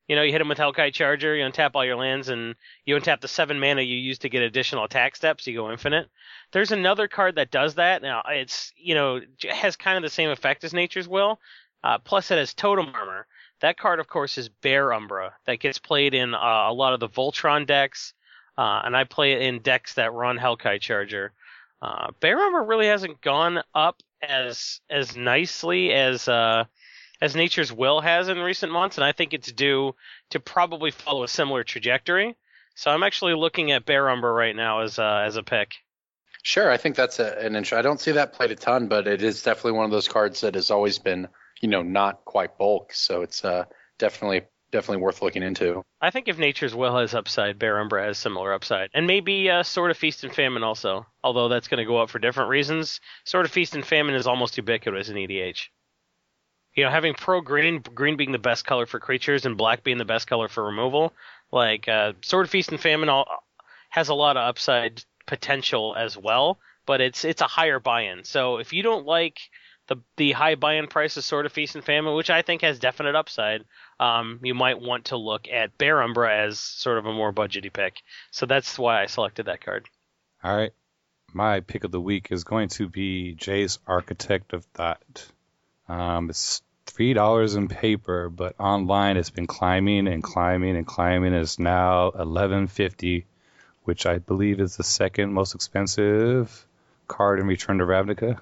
You know, you hit him with Hellkite Charger, you untap all your lands, and you untap the seven mana you use to get additional attack steps, you go infinite. There's another card that does that. Now, it's, you know, has kind of the same effect as Nature's Will, uh, plus it has Totem Armor. That card, of course, is Bear Umbra. That gets played in uh, a lot of the Voltron decks, uh, and I play it in decks that run Hellkite Charger. Uh, Bear Umbra really hasn't gone up as as nicely as uh, as Nature's Will has in recent months, and I think it's due to probably follow a similar trajectory. So I'm actually looking at Bear Umbra right now as uh, as a pick. Sure, I think that's a, an intro. I don't see that played a ton, but it is definitely one of those cards that has always been, you know, not quite bulk. So it's uh, definitely definitely worth looking into. I think if Nature's Will has upside, Bear Umbra has similar upside. And maybe uh, Sword of Feast and Famine also, although that's going to go up for different reasons. Sword of Feast and Famine is almost ubiquitous in E D H. You know, having pro green, green being the best color for creatures and black being the best color for removal, like uh, Sword of Feast and Famine all, has a lot of upside potential as well, but it's it's a higher buy-in. So if you don't like the the high buy-in price of Sword of Feast and Famine, which I think has definite upside, um, you might want to look at Bear Umbra as sort of a more budgety pick. So that's why I selected that card. All right. My pick of the week is going to be Jace, Architect of Thought. Um, it's three dollars in paper, but online it's been climbing and climbing and climbing. It's now eleven fifty, which I believe is the second most expensive card in Return to Ravnica.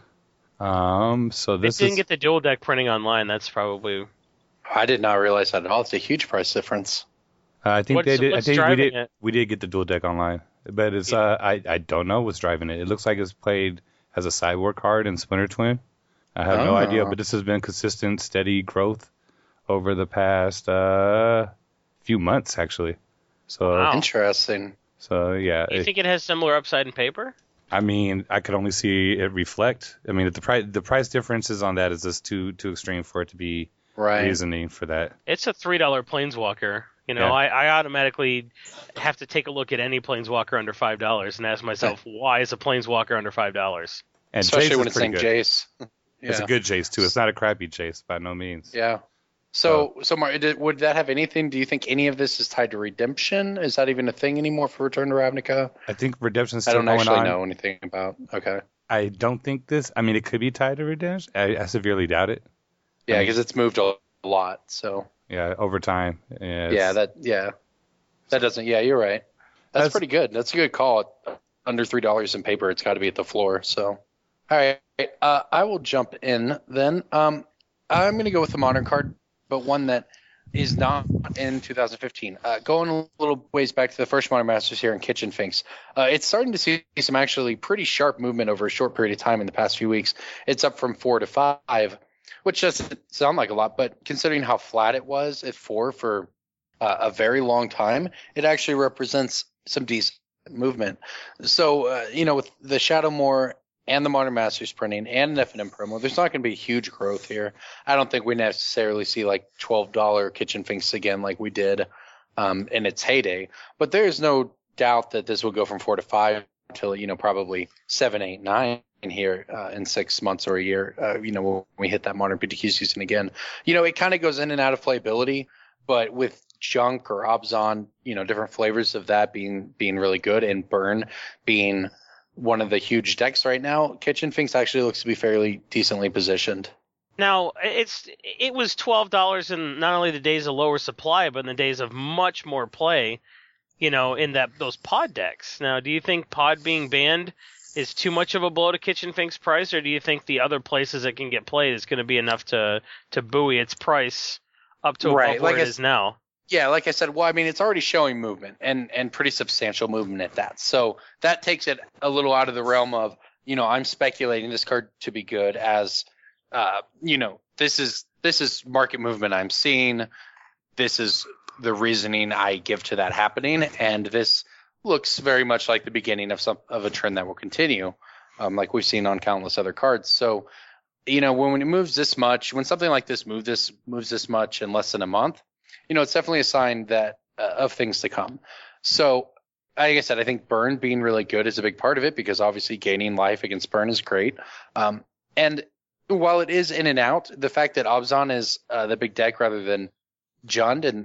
Um, so this it didn't is, get the dual deck printing online. That's probably. I did not realize that at all. It's a huge price difference. Uh, I think What's- they did. I what's think we driving did. it? We did get the dual deck online, but it's. Yeah. Uh, I I don't know what's driving it. It looks like it's played as a sideboard card in Splinter Twin. I have no Oh. idea, but this has been consistent, steady growth over the past uh, few months, actually. So, Wow. Interesting. so yeah. Do you it- think it has similar upside in paper? I mean, I could only see it reflect. I mean, the price the price differences on that is just too too extreme for it to be Right. reasoning for that. It's a three dollar Planeswalker. You know, Yeah. I, I automatically have to take a look at any Planeswalker under five dollars and ask myself, why is a Planeswalker under five dollars? And Especially Jace when is it's pretty named good. Jace. Yeah. It's a good Jace too. It's not a crappy Jace by no means. Yeah. So, so Mark, did- would that have anything? Do you think any of this is tied to redemption? Is that even a thing anymore for Return to Ravnica? I think Redemption's I still don't going actually on. know anything about. Okay. I don't think this. I mean, it could be tied to Redemption. I, I severely doubt it. Yeah, I mean- because it's moved a lot. So Yeah, over time. Yeah, yeah, it's- that yeah, that doesn't. Yeah, you're right. That's, That's- pretty good. That's a good call. Under three dollars in paper, it's got to be at the floor. So, all right, uh, I will jump in then. Um, I'm going to go with the modern card, but one that is not in two thousand fifteen. Uh, going a little ways back to the first Modern Masters here in Kitchen Finks, uh, it's starting to see some actually pretty sharp movement over a short period of time in the past few weeks. It's up from four to five, which doesn't sound like a lot, but considering how flat it was at four for uh, a very long time, it actually represents some decent movement. So, uh, you know, with the Shadowmoor and the Modern Masters printing and an F N M promo, there's not going to be huge growth here. I don't think we necessarily see like twelve dollars Kitchen Finks again like we did um, in its heyday. But there's no doubt that this will go from four to five until, you know, probably seven, eight, nine here uh, in six months or a year, uh, you know, when we hit that Modern P T Q season again. You know, it kind of goes in and out of playability, but with Junk or Obzon, you know, different flavors of that being being really good, and Burn being one of the huge decks right now, Kitchen Finks actually looks to be fairly decently positioned. Now, it's it was twelve dollars in not only the days of lower supply, but in the days of much more play, you know, in that those pod decks. Now, do you think pod being banned is too much of a blow to Kitchen Finks' price, or do you think the other places it can get played is going to be enough to, to buoy its price up to Right, above where like it I is now? Yeah, like I said, well, I mean, it's already showing movement and, and pretty substantial movement at that. So that takes it a little out of the realm of, you know, I'm speculating this card to be good as, uh, you know, this is this is market movement I'm seeing. This is the reasoning I give to that happening, and this looks very much like the beginning of some of a trend that will continue, um, like we've seen on countless other cards. So, you know, when, when it moves this much, when something like this moves this moves this much in less than a month, you know, it's definitely a sign that uh, of things to come. So, like I said, I think Burn being really good is a big part of it, because obviously gaining life against Burn is great. Um, and while it is in and out, the fact that Obzon is uh, the big deck rather than Jund, and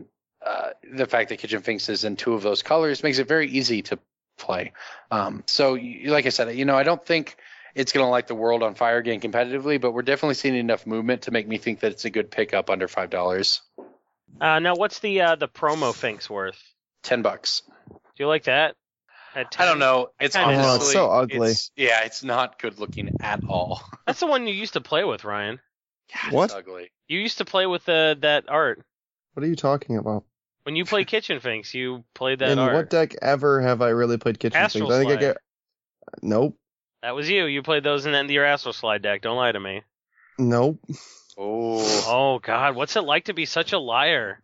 uh, the fact that Kitchen Finks is in two of those colors makes it very easy to play. Um, so, you, like I said, you know, I don't think it's going to light the world on fire again competitively, but we're definitely seeing enough movement to make me think that it's a good pickup under five dollars. Uh, now, what's the uh, the promo Finks worth? Ten bucks. Do you like that? At ten? I don't know. It's kinda- honestly, Oh, it's so ugly. it's- yeah, it's not good looking at all. That's the one you used to play with, Ryan. God, What? It's ugly. You used to play with uh, that art. What are you talking about? When you play Kitchen Finks, you played that In art. what deck ever have I really played Kitchen Astral Finks? I think I Slide. get. Nope. That was you. You played those in the end of your Astral Slide deck. Don't lie to me. Nope. Oh. Oh, God. What's it like to be such a liar?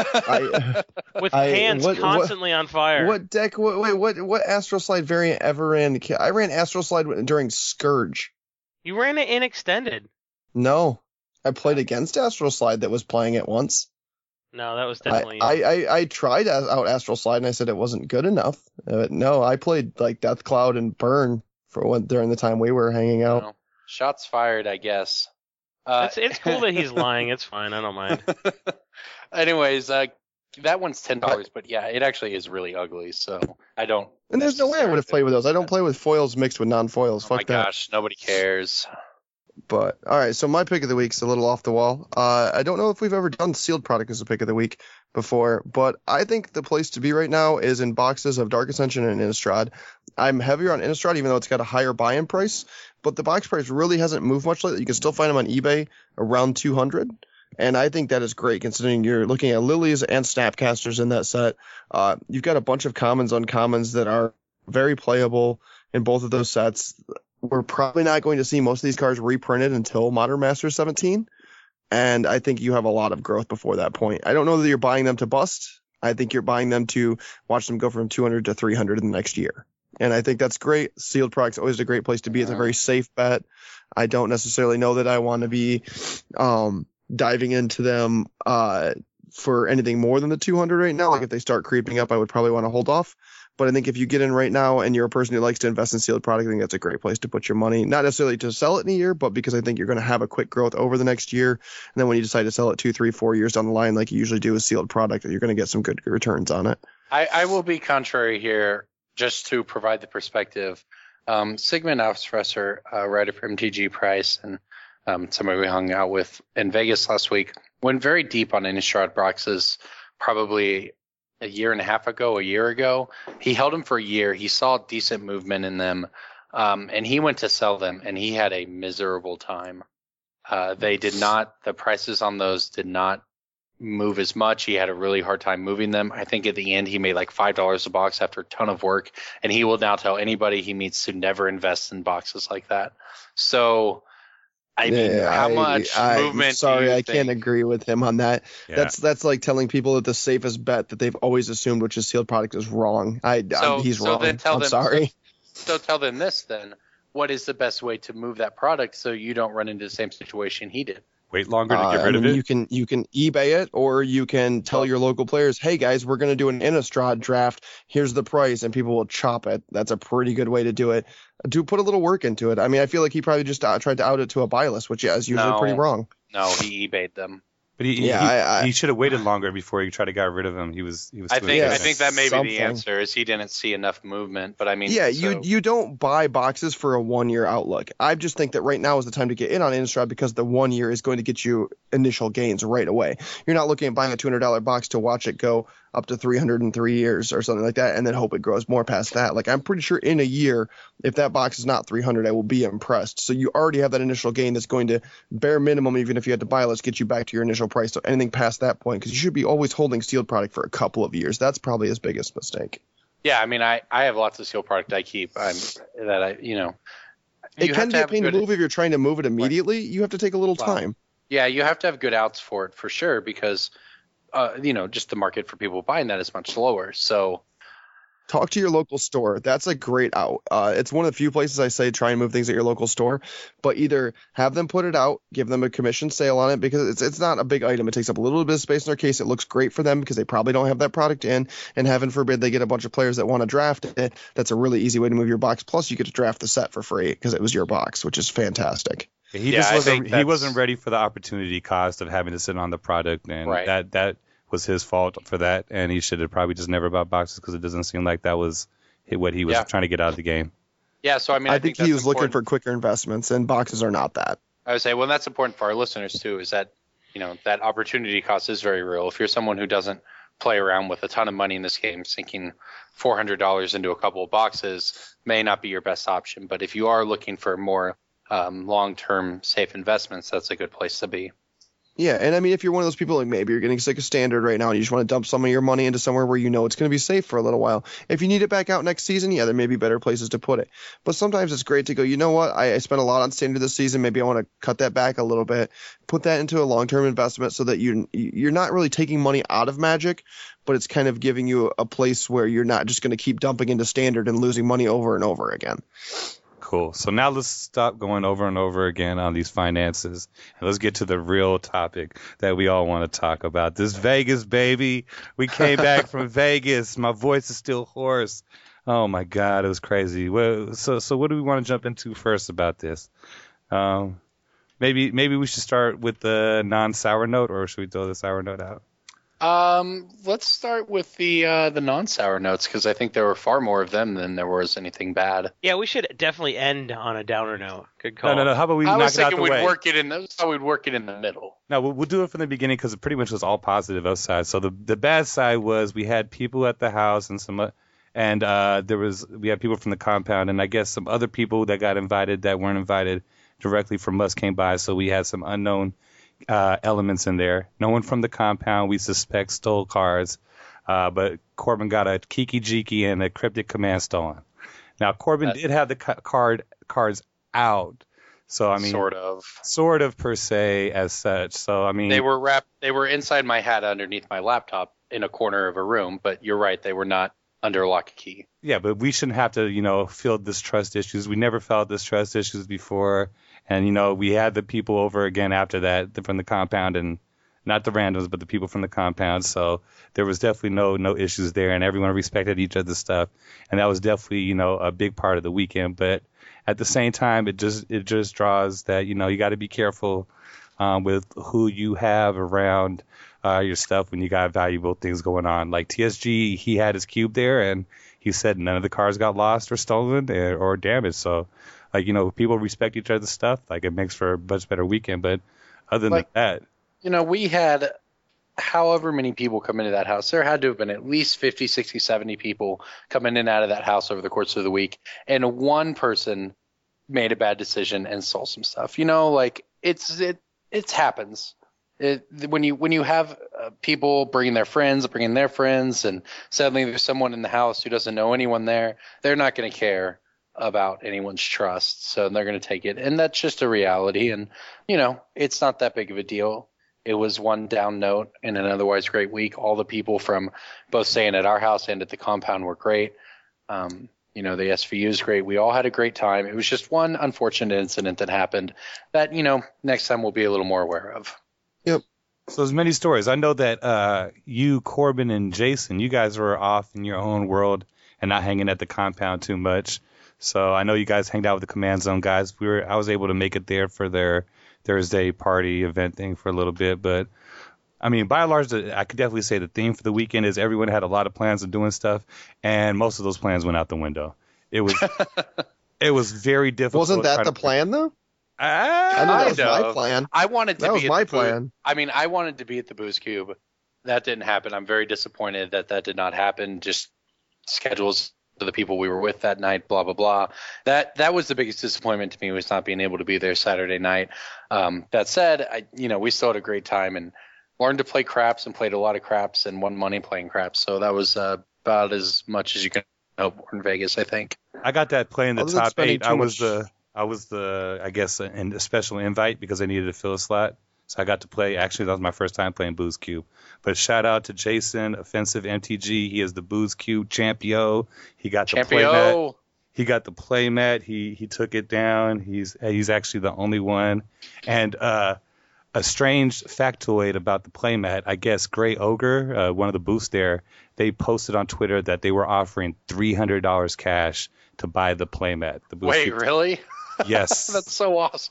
I, With I- hands what- what- constantly on fire. what deck? What, wait, what? What Astral Slide variant ever ran? I ran Astral Slide during Scourge. You ran it in extended. No, I played against Astral Slide that was playing it once. No, that was I, definitely I, I, I tried out Astral Slide and I said it wasn't good enough. Uh, no, I played like Death Cloud and Burn for when, during the time we were hanging out. Well, shots fired, I guess. Uh, It's, it's cool that he's lying. It's fine. I don't mind. Anyways, uh, that one's ten dollars, but yeah, it actually is really ugly. So I don't. And there's no way I would have played with those. I don't play with foils mixed with non-foils. Oh Fuck my that. gosh, nobody cares. But all right, so my pick of the week's a little off the wall. Uh, I don't know if we've ever done sealed product as a pick of the week before, but I think the place to be right now is in boxes of Dark Ascension and Innistrad. I'm heavier on Innistrad, even though it's got a higher buy-in price, but the box price really hasn't moved much lately. You can still find them on eBay around two hundred, and I think that is great considering you're looking at Lilies and Snapcasters in that set. Uh, you've got a bunch of commons, uncommons that are very playable in both of those sets. We're probably not going to see most of these cards reprinted until Modern Masters seventeen, and I think you have a lot of growth before that point. I don't know that you're buying them to bust. I think you're buying them to watch them go from two hundred to three hundred in the next year, and I think that's great. Sealed product's always a great place to be. It's a very safe bet. I don't necessarily know that I want to be um, diving into them uh, for anything more than the two hundred right now. Like if they start creeping up, I would probably want to hold off. But I think if you get in right now and you're a person who likes to invest in sealed product, I think that's a great place to put your money. Not necessarily to sell it in a year, but because I think you're going to have a quick growth over the next year. And then when you decide to sell it two, three, four years down the line, like you usually do with sealed product, you're going to get some good returns on it. I, I will be contrary here, just to provide the perspective. Um, Sigmund Aufspresser, uh, writer for M T G Price, and um, somebody we hung out with in Vegas last week, went very deep on Innistrad boxes, probably a year and a half ago, a year ago. He held them for a year. He saw decent movement in them, um, and he went to sell them, and he had a miserable time. Uh, they did not, the prices on those did not move as much. He had a really hard time moving them. I think at the end he made like five dollars a box after a ton of work, and he will now tell anybody he meets to never invest in boxes like that. So, I mean, Yeah, how I- much I, movement Sorry, do you I think? can't agree with him on that. Yeah. That's that's like telling people that the safest bet that they've always assumed, which is sealed product, is wrong. I So- I'm, he's so wrong. then tell I'm them- sorry. So tell them this then. What is the best way to move that product so you don't run into the same situation he did? Wait longer to Uh, get rid I of mean, it. You can you can eBay it, or you can tell your local players, "Hey guys, we're going to do an Innistrad draft. Here's the price," and people will chop it. That's a pretty good way to do it. Do put a little work into it. I mean, I feel like he probably just uh, tried to out it to a buy list, which yeah, is usually No. pretty wrong. No, he eBayed them. But he, Yeah, he, I- I- he should have waited longer before he tried to get rid of him. He was he was. I too think I aggressive. think that may be Something. the answer is he didn't see enough movement. But I mean, Yeah, so- you you don't buy boxes for a one year outlook. I just think that right now is the time to get in on Innistrad because the one year is going to get you initial gains right away. You're not looking at buying a two hundred dollars box to watch it go up to three hundred in three years or something like that, and then hope it grows more past that. Like I'm pretty sure in a year, if that box is not three hundred, I will be impressed. So you already have that initial gain that's going to bare minimum, even if you had to buy, let's get you back to your initial price. So anything past that point, because you should be always holding sealed product for a couple of years. That's probably his biggest mistake. Yeah, I mean, I, I have lots of seal product I keep. I'm that I you know. It you can have be to a have pain to good- move if you're trying to move it immediately. You have to take a little Wow. time. Yeah, you have to have good outs for it for sure because, uh, you know, just the market for people buying that is much slower. So Talk to your local store. That's a great out. Uh, it's one of the few places I say try and move things at your local store, but either have them put it out, give them a commission sale on it because it's it's not a big item. It takes up a little bit of space in their case. It looks great for them because they probably don't have that product in, and heaven forbid they get a bunch of players that want to draft it. That's a really easy way to move your box. Plus, you get to draft the set for free because it was your box, which is fantastic. He Yeah, just I wasn't think he that's- wasn't ready for the opportunity cost of having to sit on the product, and Right. that that was his fault for that, and he should have probably just never bought boxes because it doesn't seem like that was what he was Yeah. trying to get out of the game. Yeah, so I mean, I, I, think, that's he was looking important. for quicker investments, and boxes are not that. I would say, well, that's important for our listeners too. Is that you know that opportunity cost is very real. If you're someone who doesn't play around with a ton of money in this game, sinking four hundred dollars into a couple of boxes may not be your best option. But if you are looking for more um, long-term safe investments, that's a good place to be. Yeah, and I mean, if you're one of those people, like maybe you're getting sick of Standard right now and you just want to dump some of your money into somewhere where you know it's going to be safe for a little while. If you need it back out next season, yeah, there may be better places to put it. But sometimes it's great to go, you know what, I, I spent a lot on Standard this season. Maybe I want to cut that back a little bit, put that into a long-term investment so that you, you're not really taking money out of Magic, but it's kind of giving you a place where you're not just going to keep dumping into Standard and losing money over and over again. Cool. So now let's stop going over and over again on these finances, and let's get to the real topic that we all want to talk about. This Vegas, baby. We came back from Vegas. My voice is still hoarse. Oh my God, it was crazy. Well, so so what do we want to jump into first about this? Um, maybe maybe we should start with the non-sour note, or should we throw the sour note out? Um, let's start with the uh, the non-sour notes because I think there were far more of them than there was anything bad. Yeah, we should definitely end on a downer note. Good call. No, no, no. How about we I knock was it out thinking the we'd way? work it in. I thought we'd work it in the middle. No, we'll, we'll do it from the beginning because it pretty much was all positive outside. So the the bad side was we had people at the house and some, uh, and uh, there was we had people from the compound, and I guess some other people that got invited that weren't invited directly from us came by. So we had some unknown uh, elements in there. No one from the compound we suspect stole cards, uh, but Corbin got a Kiki Jiki and a Cryptic Command stolen. Now Corbin That- did have the ca- card cards out. So I mean, sort of. sort of per se as such. So I mean, They were wrapped. They were inside my hat underneath my laptop in a corner of a room. But you're right. They were not under lock and key. yeah, but we shouldn't have to, you know, feel distrust issues. We never felt distrust issues before, and you know, we had the people over again after that from the compound, and not the randoms, but the people from the compound. So there was definitely no no issues there, and everyone respected each other's stuff, and that was definitely, you know, a big part of the weekend. But at the same time, it just it just draws that, you know, you got to be careful um, with who you have around uh, your stuff when you got valuable things going on. Like T S G, he had his cube there, and he said none of the cards got lost or stolen or, or damaged. So, like, you know, people respect each other's stuff. Like, it makes for a much better weekend. But other Like- than that, You know, we had however many people come into that house. There had to have been at least fifty, sixty, seventy people coming in and out of that house over the course of the week. And one person made a bad decision and stole some stuff. You know, like it's it it happens. It, when you when you have uh, people bringing their friends, bringing their friends, and suddenly there's someone in the house who doesn't know anyone there, they're not going to care about anyone's trust, so they're going to take it, and that's just a reality. And you know, it's not that big of a deal. It was one down note in an otherwise great week. All the people from both staying at our house and at the compound were great. Um, you know, the S V U is great. We all had a great time. It was just one unfortunate incident that happened that, you know, next time we'll be a little more aware of. so there's many stories. I know that uh, you, Corbin, and Jason, you guys were off in your own world and not hanging at the compound too much. So I know you guys hanged out with the Command Zone guys. We were I was able to make it there for their Thursday party event thing for a little bit, but I mean, by and large, the- I could definitely say the theme for the weekend is everyone had a lot of plans of doing stuff, and most of those plans went out the window. It was it was very difficult. Wasn't that trying the to- plan, though? Ah, I know that was Kind my of. plan. I wanted to That be was at my the Boo- plan. I mean, I wanted to be at the Booze Cube. That didn't happen. I'm very disappointed that that did not happen. Just schedules for the people we were with that night, blah blah blah. That that was the biggest disappointment to me, was not being able to be there Saturday night. Um, that said, I you know we still had a great time and learned to play craps and played a lot of craps and won money playing craps. So that was uh, about as much as you can hope for in Vegas, I think. I got that playing the Other than top spending eight. too I was much- the I was the I guess a, a special invite because I needed to fill a slot. So I got to play. Actually, that was my first time playing Booze Cube. But shout out to Jason, Offensive M T G. He is the Booze Cube champion. He got the playmat. Champion. He got the playmat. He he took it down. He's he's actually the only one. And uh, a strange factoid about the playmat. I guess Grey Ogre, uh, one of the booths there, they posted on Twitter that they were offering three hundred dollars cash to buy the playmat. The Booze Wait, Cube. really? Yes. That's so awesome.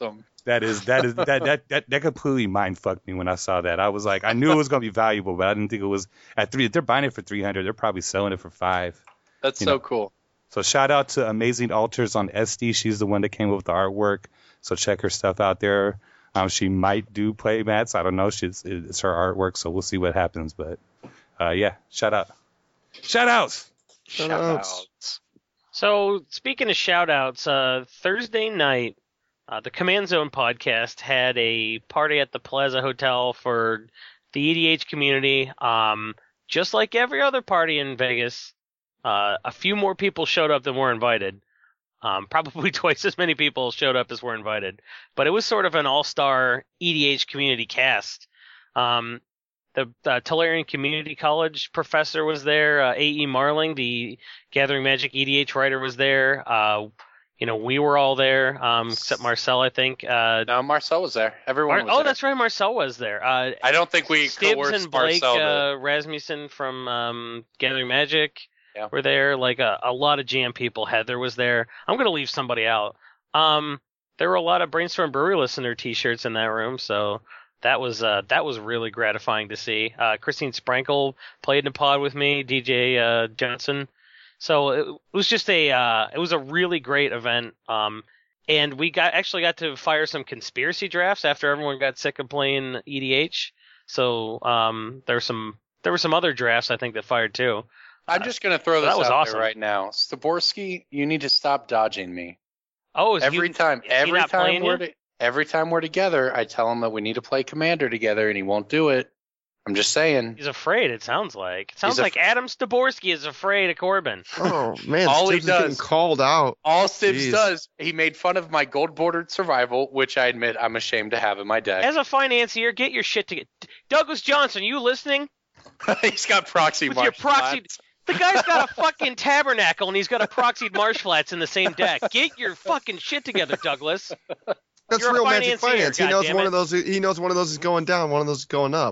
That is that is that that that, that completely mind fucked me when I saw that. I was like, I knew it was gonna be valuable, but I didn't think it was at three. If they're buying it for three hundred, they're probably selling it for five. That's You so know. cool. So shout out to Amazing Altars on S D. She's the one that came up with the artwork. So check her stuff out there. Um, she might do play mats. I don't know. She's it's her artwork, so we'll see what happens. But uh, yeah, shout out, shout outs. Shout Shout outs. outs. So, speaking of shout-outs, uh, Thursday night, uh, the Command Zone podcast had a party at the Plaza Hotel for the E D H community. Um, just like every other party in Vegas, uh, a few more people showed up than were invited. Um, probably twice as many people showed up as were invited. But it was sort of an all-star E D H community cast. Um, The uh, Tellurian Community College professor was there. Uh, A E. Marling, the Gathering Magic E D H writer, was there. Uh, you know, we were all there, um, except Marcel, I think. Uh, No, Marcel was there. Everyone Mar- was oh, there. that's right, Marcel was there. Uh, I don't think we Stibbs coerced and Blake Marcel to- uh, Rasmussen from um, Gathering Magic Yeah. were there. Like a, a lot of jam people. Heather was there. I'm gonna leave somebody out. Um, there were a lot of Brainstorm Brewery listener T-shirts in that room, so. That was uh, that was really gratifying to see. Uh, Christine Sprankle played in a pod with me, D J uh, Johnson. So it, it was just a uh, it was a really great event. Um, and we got actually got to fire some conspiracy drafts after everyone got sick of playing E D H. So um, there were some there were some other drafts I think that fired too. I'm just going to throw that this was out awesome. there right now. Staborsky, you need to stop dodging me. Oh, is Every you, time, is he every not time playing we're you? to, every time we're together, I tell him that we need to play Commander together, and he won't do it. I'm just saying. He's afraid. It sounds like. It sounds He's af- like Adam Staborsky is afraid of Corbin. Oh man, All he Stibbs is getting does- called out. All Stibbs Jeez. does, he made fun of my gold bordered survival, which I admit I'm ashamed to have in my deck. As a financier, get your shit together. Douglas Johnson, you listening? He's got proxy With your march proxy- flats. The guy's got a fucking tabernacle and he's got a proxied marsh flats in the same deck. Get your fucking shit together, Douglas. That's You're a real Magic financier, Finance. He knows goddammit. one of those. He knows one of those is going down. One of those is going up.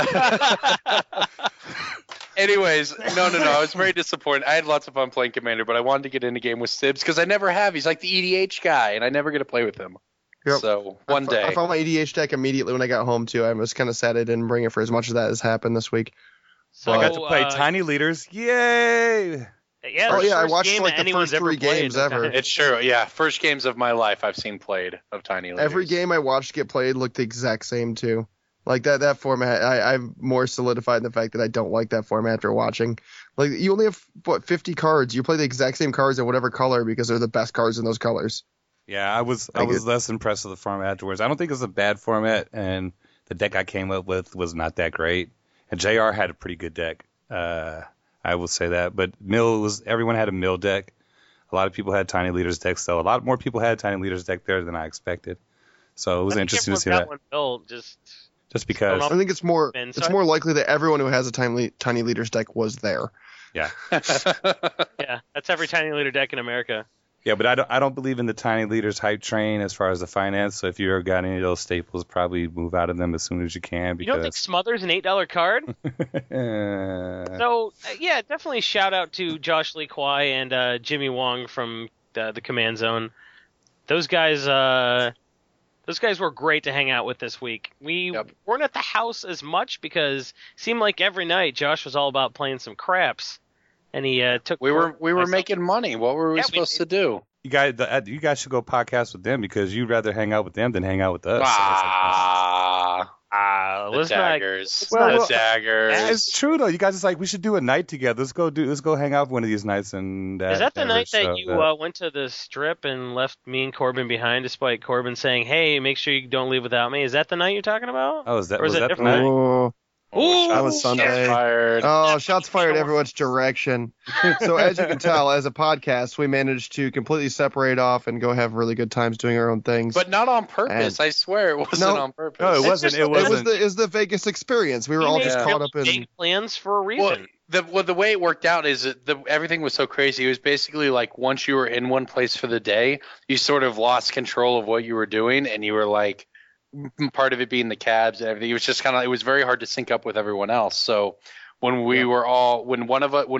Anyways, no, no, no. I was very disappointed. I had lots of fun playing Commander, but I wanted to get into game with Stibbs because I never have. He's like the E D H guy, and I never get to play with him. Yep. So one I, fo- day. I found my E D H deck immediately when I got home too. I was kind of sad I didn't bring it for as much as that has happened this week. So, I got to play uh, Tiny Leaders. Yay! Yeah, Oh, the yeah, I first watched, game like, that the anyone's first ever three played. games ever. It's true. Yeah, first games of my life I've seen played of Tiny Leaders. Every game I watched get played looked the exact same too. Like that that format, I, I'm more solidified in the fact that I don't like that format after watching. Like you only have what fifty cards. You play the exact same cards in whatever color because they're the best cards in those colors. Yeah, I was I Like was it- less impressed with the format afterwards. I don't think it's a bad format, and the deck I came up with was not that great. And J R had a pretty good deck. Uh, I will say that. But Mill was everyone had a Mill deck. A lot of people had Tiny Leaders decks, though. A lot more people had Tiny Leaders deck there than I expected. So it was I think interesting to everyone's see got that. one built, just Just because. Don't I think it's more Ben, it's sorry? more likely that everyone who has a tiny tiny leaders deck was there. Yeah. yeah, that's every tiny leader deck in America. Yeah, but I don't, I don't believe in the Tiny Leaders hype train as far as the finance. So if you've got any of those staples, probably move out of them as soon as you can. You don't think Because Smother's an eight dollar card? Uh, So uh, yeah, definitely shout out to Josh Lee Kwai and uh, Jimmy Wong from the, the Command Zone. Those guys, uh, those guys were great to hang out with this week. We Yep. weren't at the house as much because it seemed like every night Josh was all about playing some craps, and he uh, took. we were we were myself- making money. What were we Yeah, we supposed did. to do? you guys, the, uh, you guys should go podcast with them because you'd rather hang out with them than hang out with us. So it's like- Ah, Ah, the let's not. daggers. Well, the well, daggers. it's true though. You guys just like we should do a night together. Let's go do. Let's go hang out one of these nights. And Is that the night that so, you uh, uh, went to the strip and left me and Corbin behind, despite Corbin saying, "Hey, make sure you don't leave without me"? Is that the night you're talking about? Oh, is that or is was it that the different? night? Oh, Ooh, that was Shots Sunday. fired. oh, shots fired every which direction. So as you can tell, as a podcast, we managed to completely separate off and go have really good times doing our own things. But not on purpose. I swear it wasn't No. on purpose. No, it It's wasn't. just- It it was wasn't. the is the Vegas experience. We were He all made just Yeah. caught up in. big plans for a reason. Well, the well, the way it worked out is that the, everything was so crazy. It was basically like once you were in one place for the day, you sort of lost control of what you were doing, and you were like m- part of it being the cabs and everything. It was just kind of it was very hard to sync up with everyone else. So when we were all when one of us when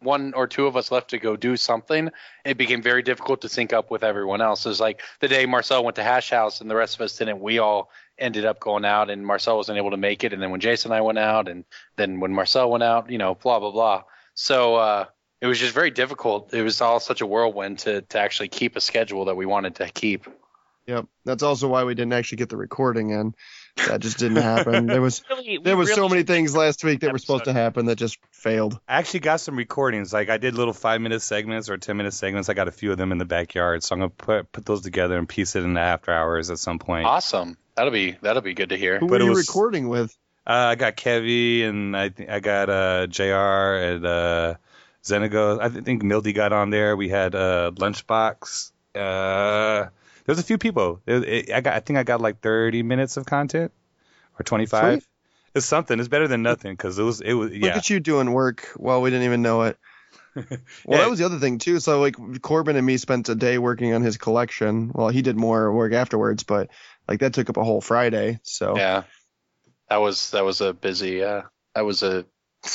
one or two of us left to go do something, it became very difficult to sync up with everyone else. It was like the day Marcel went to Hash House and the rest of us didn't, we all ended up going out, and Marcel wasn't able to make it. And then when Jason and I went out, and then when Marcel went out, you know, blah, blah, blah. So uh, it was just very difficult. It was all such a whirlwind to, to actually keep a schedule that we wanted to keep. Yep. That's also why we didn't actually get the recording in. That just didn't happen. There was Really, we there was so really many should things last week that were supposed to episode. happen that just failed. I actually got some recordings. Like I did little five minute segments or ten minute segments. I got a few of them in the backyard, so I'm gonna put put those together and piece it in the after hours at some point. Awesome. That'll be that'll be good to hear. Who But were it you was- recording with? Uh, I got Kevy and I th- I got uh, J R and uh, Zenego. I th- think Mildy got on there. We had uh, Lunchbox. Uh, there's a few people. It, it, I got I think I got like thirty minutes of content or twenty-five. Sweet. It's something. It's better than nothing because it was it was Look yeah. at you doing work while we didn't even know it. Well, Yeah. that was the other thing too. So like Corbin and me spent a day working on his collection. Well, he did more work afterwards, but like that took up a whole Friday. So Yeah. That was that was a busy uh that was a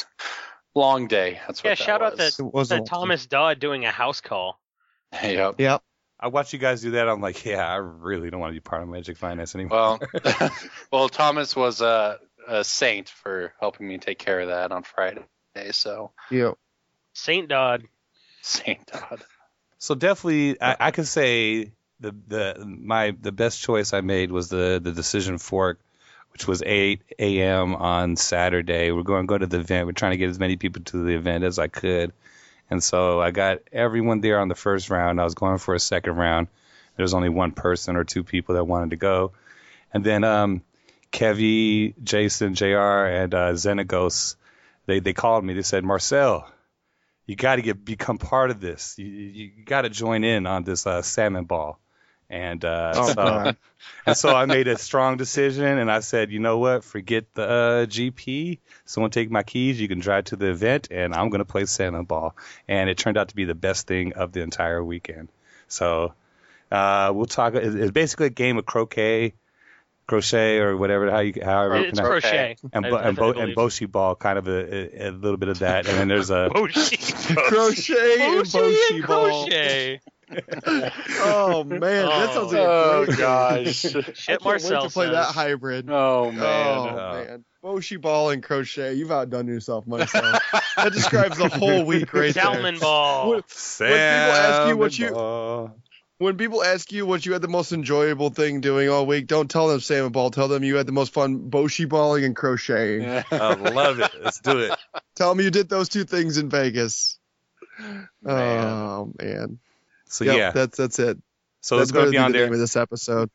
long day. That's what Yeah, that shout out was. it was to a lot. Thomas Dodd doing a house call. Yep. Yeah. I watch you guys do that. I'm like, yeah, I really don't want to be part of Magic Finance anymore. Well, well, Thomas was a, a saint for helping me take care of that on Friday. So Yeah. Saint Dodd. Saint Todd. So definitely, I, I could say the the my the best choice I made was the the Decision Fork, which was eight a.m. on Saturday. We're going to go to the event. We're trying to get as many people to the event as I could, and so I got everyone there on the first round. I was going for a second round. There was only one person or two people that wanted to go, and then um, Kevy, Jason, J R, and uh, Xenagos, they they called me. They said, Marcel, you got to get become part of this. You, you, you got to join in on this uh, salmon ball. And uh, Oh, so, God. and so I made a strong decision, and I said, you know what? Forget the uh, G P. Someone take my keys. You can drive to the event, and I'm going to play salmon ball. And it turned out to be the best thing of the entire weekend. So uh, we'll talk. It's it's basically a game of croquet, crochet, or whatever. How you however you It's pronounce- crochet. and I- bo- I and, bo- believe. and boshi ball, kind of a, a, a little bit of that. And then there's a Boshi. Crochet and Boshi Boshi and ball. crochet. Oh man, that sounds like Oh a great gosh. game. I Shit, can't Marcel wait to play says. that hybrid. Oh man. Oh Uh, man, Boshi ball and crochet. You've outdone yourself, Marcel. That describes the whole week right there. Salmon ball. When, ask you what you- salmon ball. when people ask you what you had the most enjoyable thing doing all week, don't tell them salmon ball. Tell them you had the most fun Boshi balling and crocheting. I love it. Let's do it. Tell them you did those two things in Vegas. Man. Oh man. So Yep, yeah, that's that's it. so that's it's going to gonna be be on the there. name of this episode.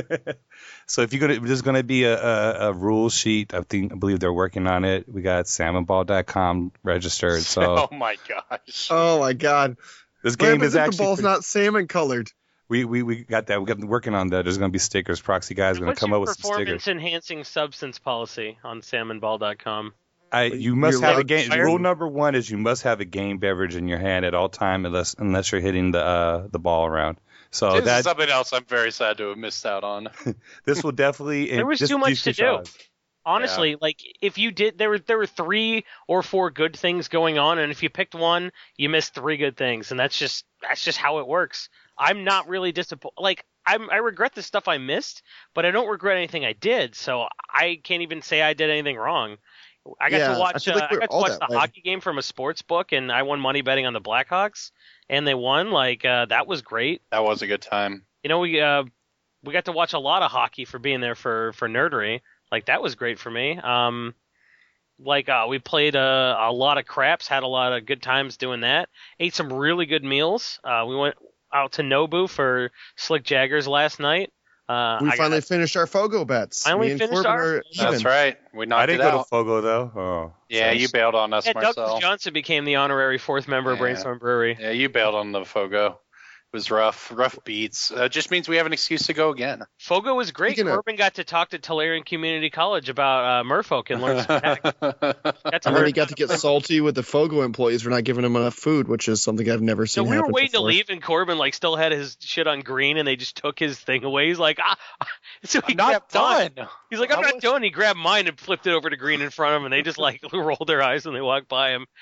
So if you're gonna, there's gonna be a, a, a rule sheet. I think I believe they're working on it. We got salmon ball dot com registered. So Oh my gosh. Oh my god. this What game happens is if actually the ball's pretty- not salmon colored? we, we we got that. We got working on that. There's gonna be stickers. Proxy guys gonna What's come your up with some stickers. performance enhancing substance policy on salmon ball dot com? I, you must You're have a allowed game. to- Rule number one is you must have a game beverage in your hand at all time, unless unless you're hitting the uh, the ball around. So this is that something else I'm very sad to have missed out on. this will definitely. There was this- too much these two to do. shots. Honestly, like if you did, there were there were three or four good things going on, and if you picked one, you missed three good things, and that's just that's just how it works. I'm not really disappointed. Like I'm, I regret the stuff I missed, but I don't regret anything I did. So I can't even say I did anything wrong. I got Yeah, to I watch. feel Uh, like I we're got to all watch that the way. hockey game from a sports book, and I won money betting on the Blackhawks, and they won. Like uh, that was great. That was a good time. You know, we uh, we got to watch a lot of hockey for being there for for nerdery. Like that was great for me. Um, like uh, we played a, a lot of craps, had a lot of good times doing that. Ate some really good meals. Uh, we went out to Nobu for Slick Jaggers last night. Uh, We I finally got, finished our Fogo bets. Finally Me and finished Corbin ours? are even. That's right. We knocked I didn't it go to out. Fogo though. Oh, Yeah, so- you bailed on us, yeah, Marcel. Douglas Johnson became the honorary fourth member of Yeah. Brainstorm Brewery. Yeah, you bailed on the Fogo. It was rough, rough beats. Uh, it just means we have an excuse to go again. Fogo was great. Speaking of- Corbin got to talk to Tolarian Community College about uh, merfolk and learn some facts. Got to And then learn he got to get salty with the Fogo employees for not giving him enough food, which is something I've never So seen we were happen waiting before. to leave, and Corbin like still had his shit on green, and they just took his thing away. He's like, ah. So he I'm not kept on. done. He's like, I'm I not was- done. He grabbed mine and flipped it over to green in front of him, and they just like rolled their eyes when they walked by him.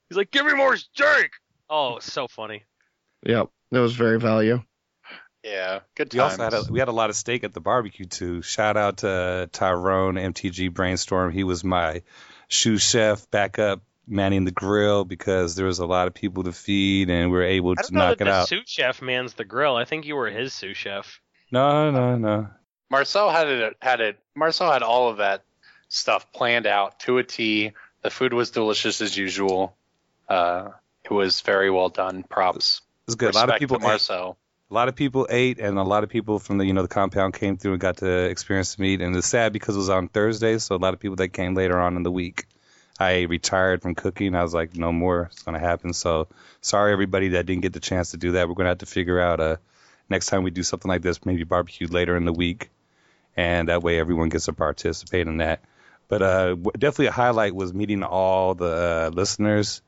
He's like, give me more steak. Oh, it's so funny. Yep, that was very value. Yeah, good We times. also had a, we had a lot of steak at the barbecue too. Shout out to Tyrone, M T G Brainstorm. He was my sous chef, backup manning the grill because there was a lot of people to feed, and we were able I to don't know knock that it the out. sous chef mans the grill. I think you were his sous chef. No, no, no. Marcel had it. Had it. Marcel had all of that stuff planned out to a T. The food was delicious as usual. Uh, it was very well done. Props. It was good. A lot of Respect people to Marcel. A lot of people ate, and a lot of people from the you know the compound came through and got to experience the meat. And it's sad because it was on Thursday, so a lot of people that came later on in the week. I retired from cooking. I was like, no more. It's going to happen. So sorry, everybody that didn't get the chance to do that. We're going to have to figure out uh, next time we do something like this, maybe barbecue later in the week, and that way everyone gets to participate in that. But uh, definitely a highlight was meeting all the uh, listeners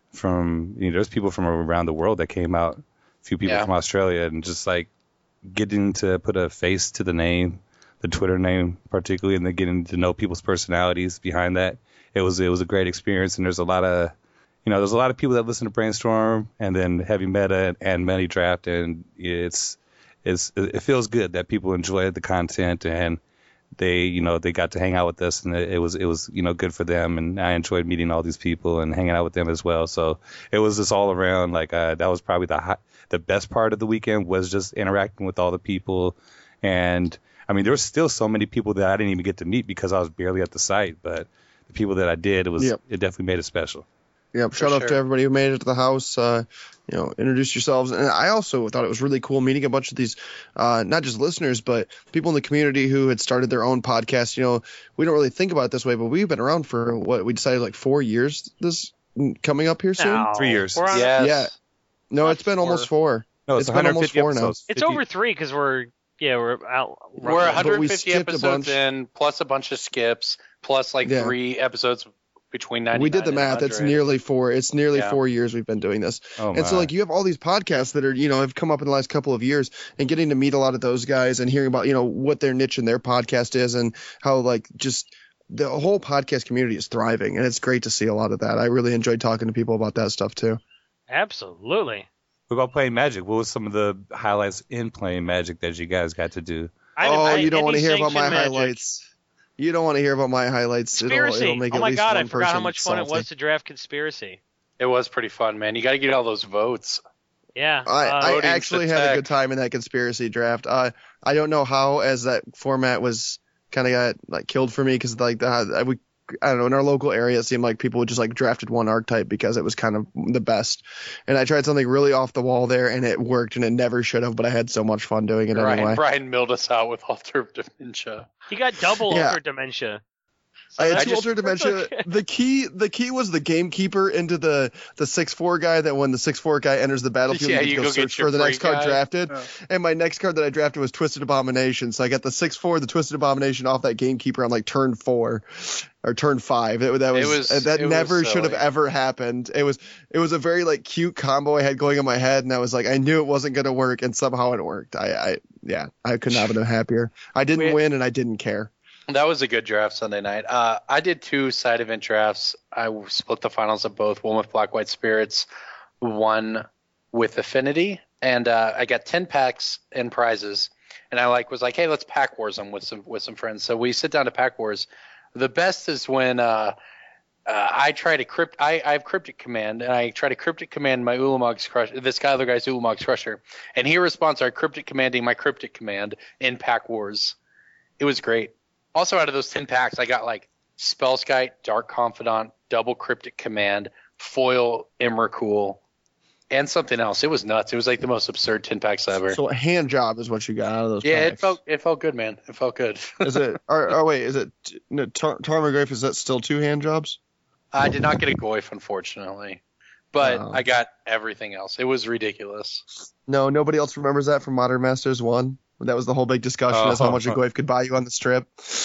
from, you know, there's people from around the world that came out, a few people Yeah. from Australia, and just like getting to put a face to the name, the Twitter name particularly, and then getting to know people's personalities behind that. It was it was a great experience, and there's a lot of, you know, there's a lot of people that listen to Brainstorm and then Heavy Meta and Money Draft, and it's it's it feels good that people enjoy the content and they you know they got to hang out with us, and it, it was it was you know good for them, and I enjoyed meeting all these people and hanging out with them as well. So it was just all around like uh, that was probably the high, the best part of the weekend was just interacting with all the people. And I mean, there was still so many people that I didn't even get to meet because I was barely at the site, but the people that I did, it was Yep. it definitely made it special. Yep. Shout out sure. to everybody who made it to the house. Uh, you know, introduce yourselves. And I also thought it was really cool meeting a bunch of these, uh, not just listeners, but people in the community who had started their own podcast. You know, we don't really think about it this way, but we've been around for what we decided like four years. This coming up here soon. No, Three years. We're on, Yes. Yeah. No, Not it's been four. almost four. No, It's it's, been almost one hundred fifty four now. episodes. It's fifty over three because we're yeah we're out. We're But we one hundred fifty skipped a episodes bunch. in, plus a bunch of skips, plus like Yeah. three episodes between ninety-nine We did the and math. It's one hundred. nearly four. It's nearly Yeah. four years we've been doing this. Oh, And so, my. like, you have all these podcasts that are, you know, have come up in the last couple of years, and getting to meet a lot of those guys and hearing about, you know, what their niche in their podcast is and how, like, just the whole podcast community is thriving. And it's great to see a lot of that. I really enjoyed talking to people about that stuff, too. Absolutely. What about playing Magic? What was some of the highlights in playing Magic that you guys got to do? I didn't Oh, play you don't any want to hear about my sanctioned Magic. highlights. You don't want to hear about my highlights. It'll, Conspiracy. it'll make Oh at my least god, I one forgot how person much fun it salty. was to draft Conspiracy. It was pretty fun, man. You got to get all those votes. Yeah. I, uh, I Voting's actually the had a tech. good time in that conspiracy draft. Uh, I don't know how, as that format was kind of got like killed for me because like the I, we I don't know in our local area it seemed like people just like drafted one archetype because it was kind of the best. And I tried something really off the wall there and it worked and it never should have, but I had so much fun doing it Brian, anyway. Brian milled us out with Alter of Dementia. he got double Yeah. Ultra Dementia. So I had that two just- Ultra Dementia. The key, the key was the gamekeeper into the the six four guy. That when the six four guy enters the battlefield, Yeah, you, you can go go get search your for the free next card guy. drafted. Yeah. And my next card that I drafted was Twisted Abomination. So I got the six four, the Twisted Abomination off that gamekeeper on like turn four or turn five. It, that was, It was- uh, that it was never should have silly. ever happened. It was it was a very like cute combo I had going in my head, and I was like, I knew it wasn't gonna work, and somehow it worked. I, I yeah, I could not have been happier. I didn't Wait. win, and I didn't care. That was a good draft Sunday night. Uh, I did two side event drafts. I split the finals of both. One with Black White Spirits, one with Affinity, and uh, I got ten packs and prizes. And I like was like, hey, let's pack wars them with some with some friends. So we sit down to pack wars. The best is when uh, uh, I try to crypt. I, I have cryptic command, and I try to cryptic command my Ulamog's crush. This guy, other guy's Ulamog's Crusher, and he responds to cryptic commanding my cryptic command in pack wars. It was great. Also, out of those ten packs, I got like Spellskite, Dark Confidant, Double Cryptic Command, Foil, Emrakul, and something else. It was nuts. It was like the most absurd ten packs ever. So a hand job is what you got out of those. yeah, it packs. felt it felt good, man. It felt good. Is it? Or, or wait, is it? No, Tar- Tarmogoyf, is that still two hand jobs? I did not get a Goyf, unfortunately, but Oh. I got everything else. It was ridiculous. No, nobody else remembers that from Modern Masters one. That was the whole big discussion as how much a Oh. Goyf could buy you on the strip.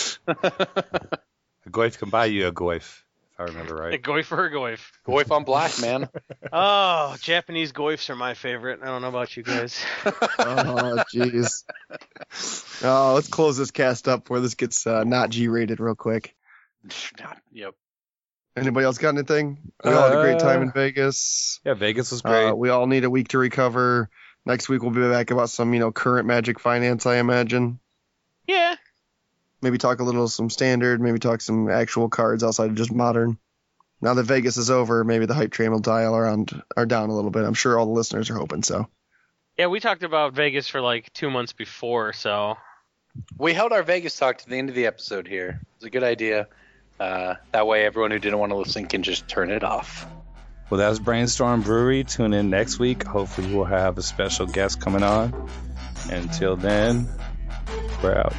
A Goyf can buy you a Goyf, if I remember A right. Goyf for a Goyf. Goyf on black, man. Oh, Japanese Goyfs are my favorite. I don't know about you guys. Oh, jeez. Oh, let's close this cast up before this gets uh, not G-rated real quick. Not- yep. Anybody else got anything? We all had a great time in Uh, Vegas. Yeah, Vegas was great. Uh, we all need a week to recover. Next week we'll be back about some, you know, current Magic finance, I imagine. Yeah. Maybe talk a little some standard. Maybe talk some actual cards outside of just modern. Now that Vegas is over, maybe the hype train will dial around or down a little bit. I'm sure all the listeners are hoping so. Yeah, we talked about Vegas for like two months before, so We held our Vegas talk to the end of the episode here. It was a good idea. Uh, that way everyone who didn't want to listen can just turn it off. Well, that's Brainstorm Brewery. Tune in next week. Hopefully, we'll have a special guest coming on. Until then, we're out.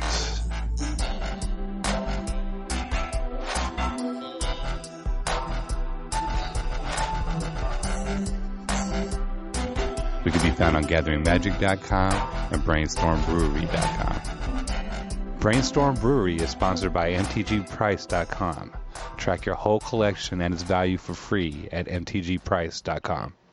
We can be found on gathering magic dot com and brainstorm brewery dot com. Brainstorm Brewery is sponsored by M T G price dot com. Track your whole collection and its value for free at M T G price dot com.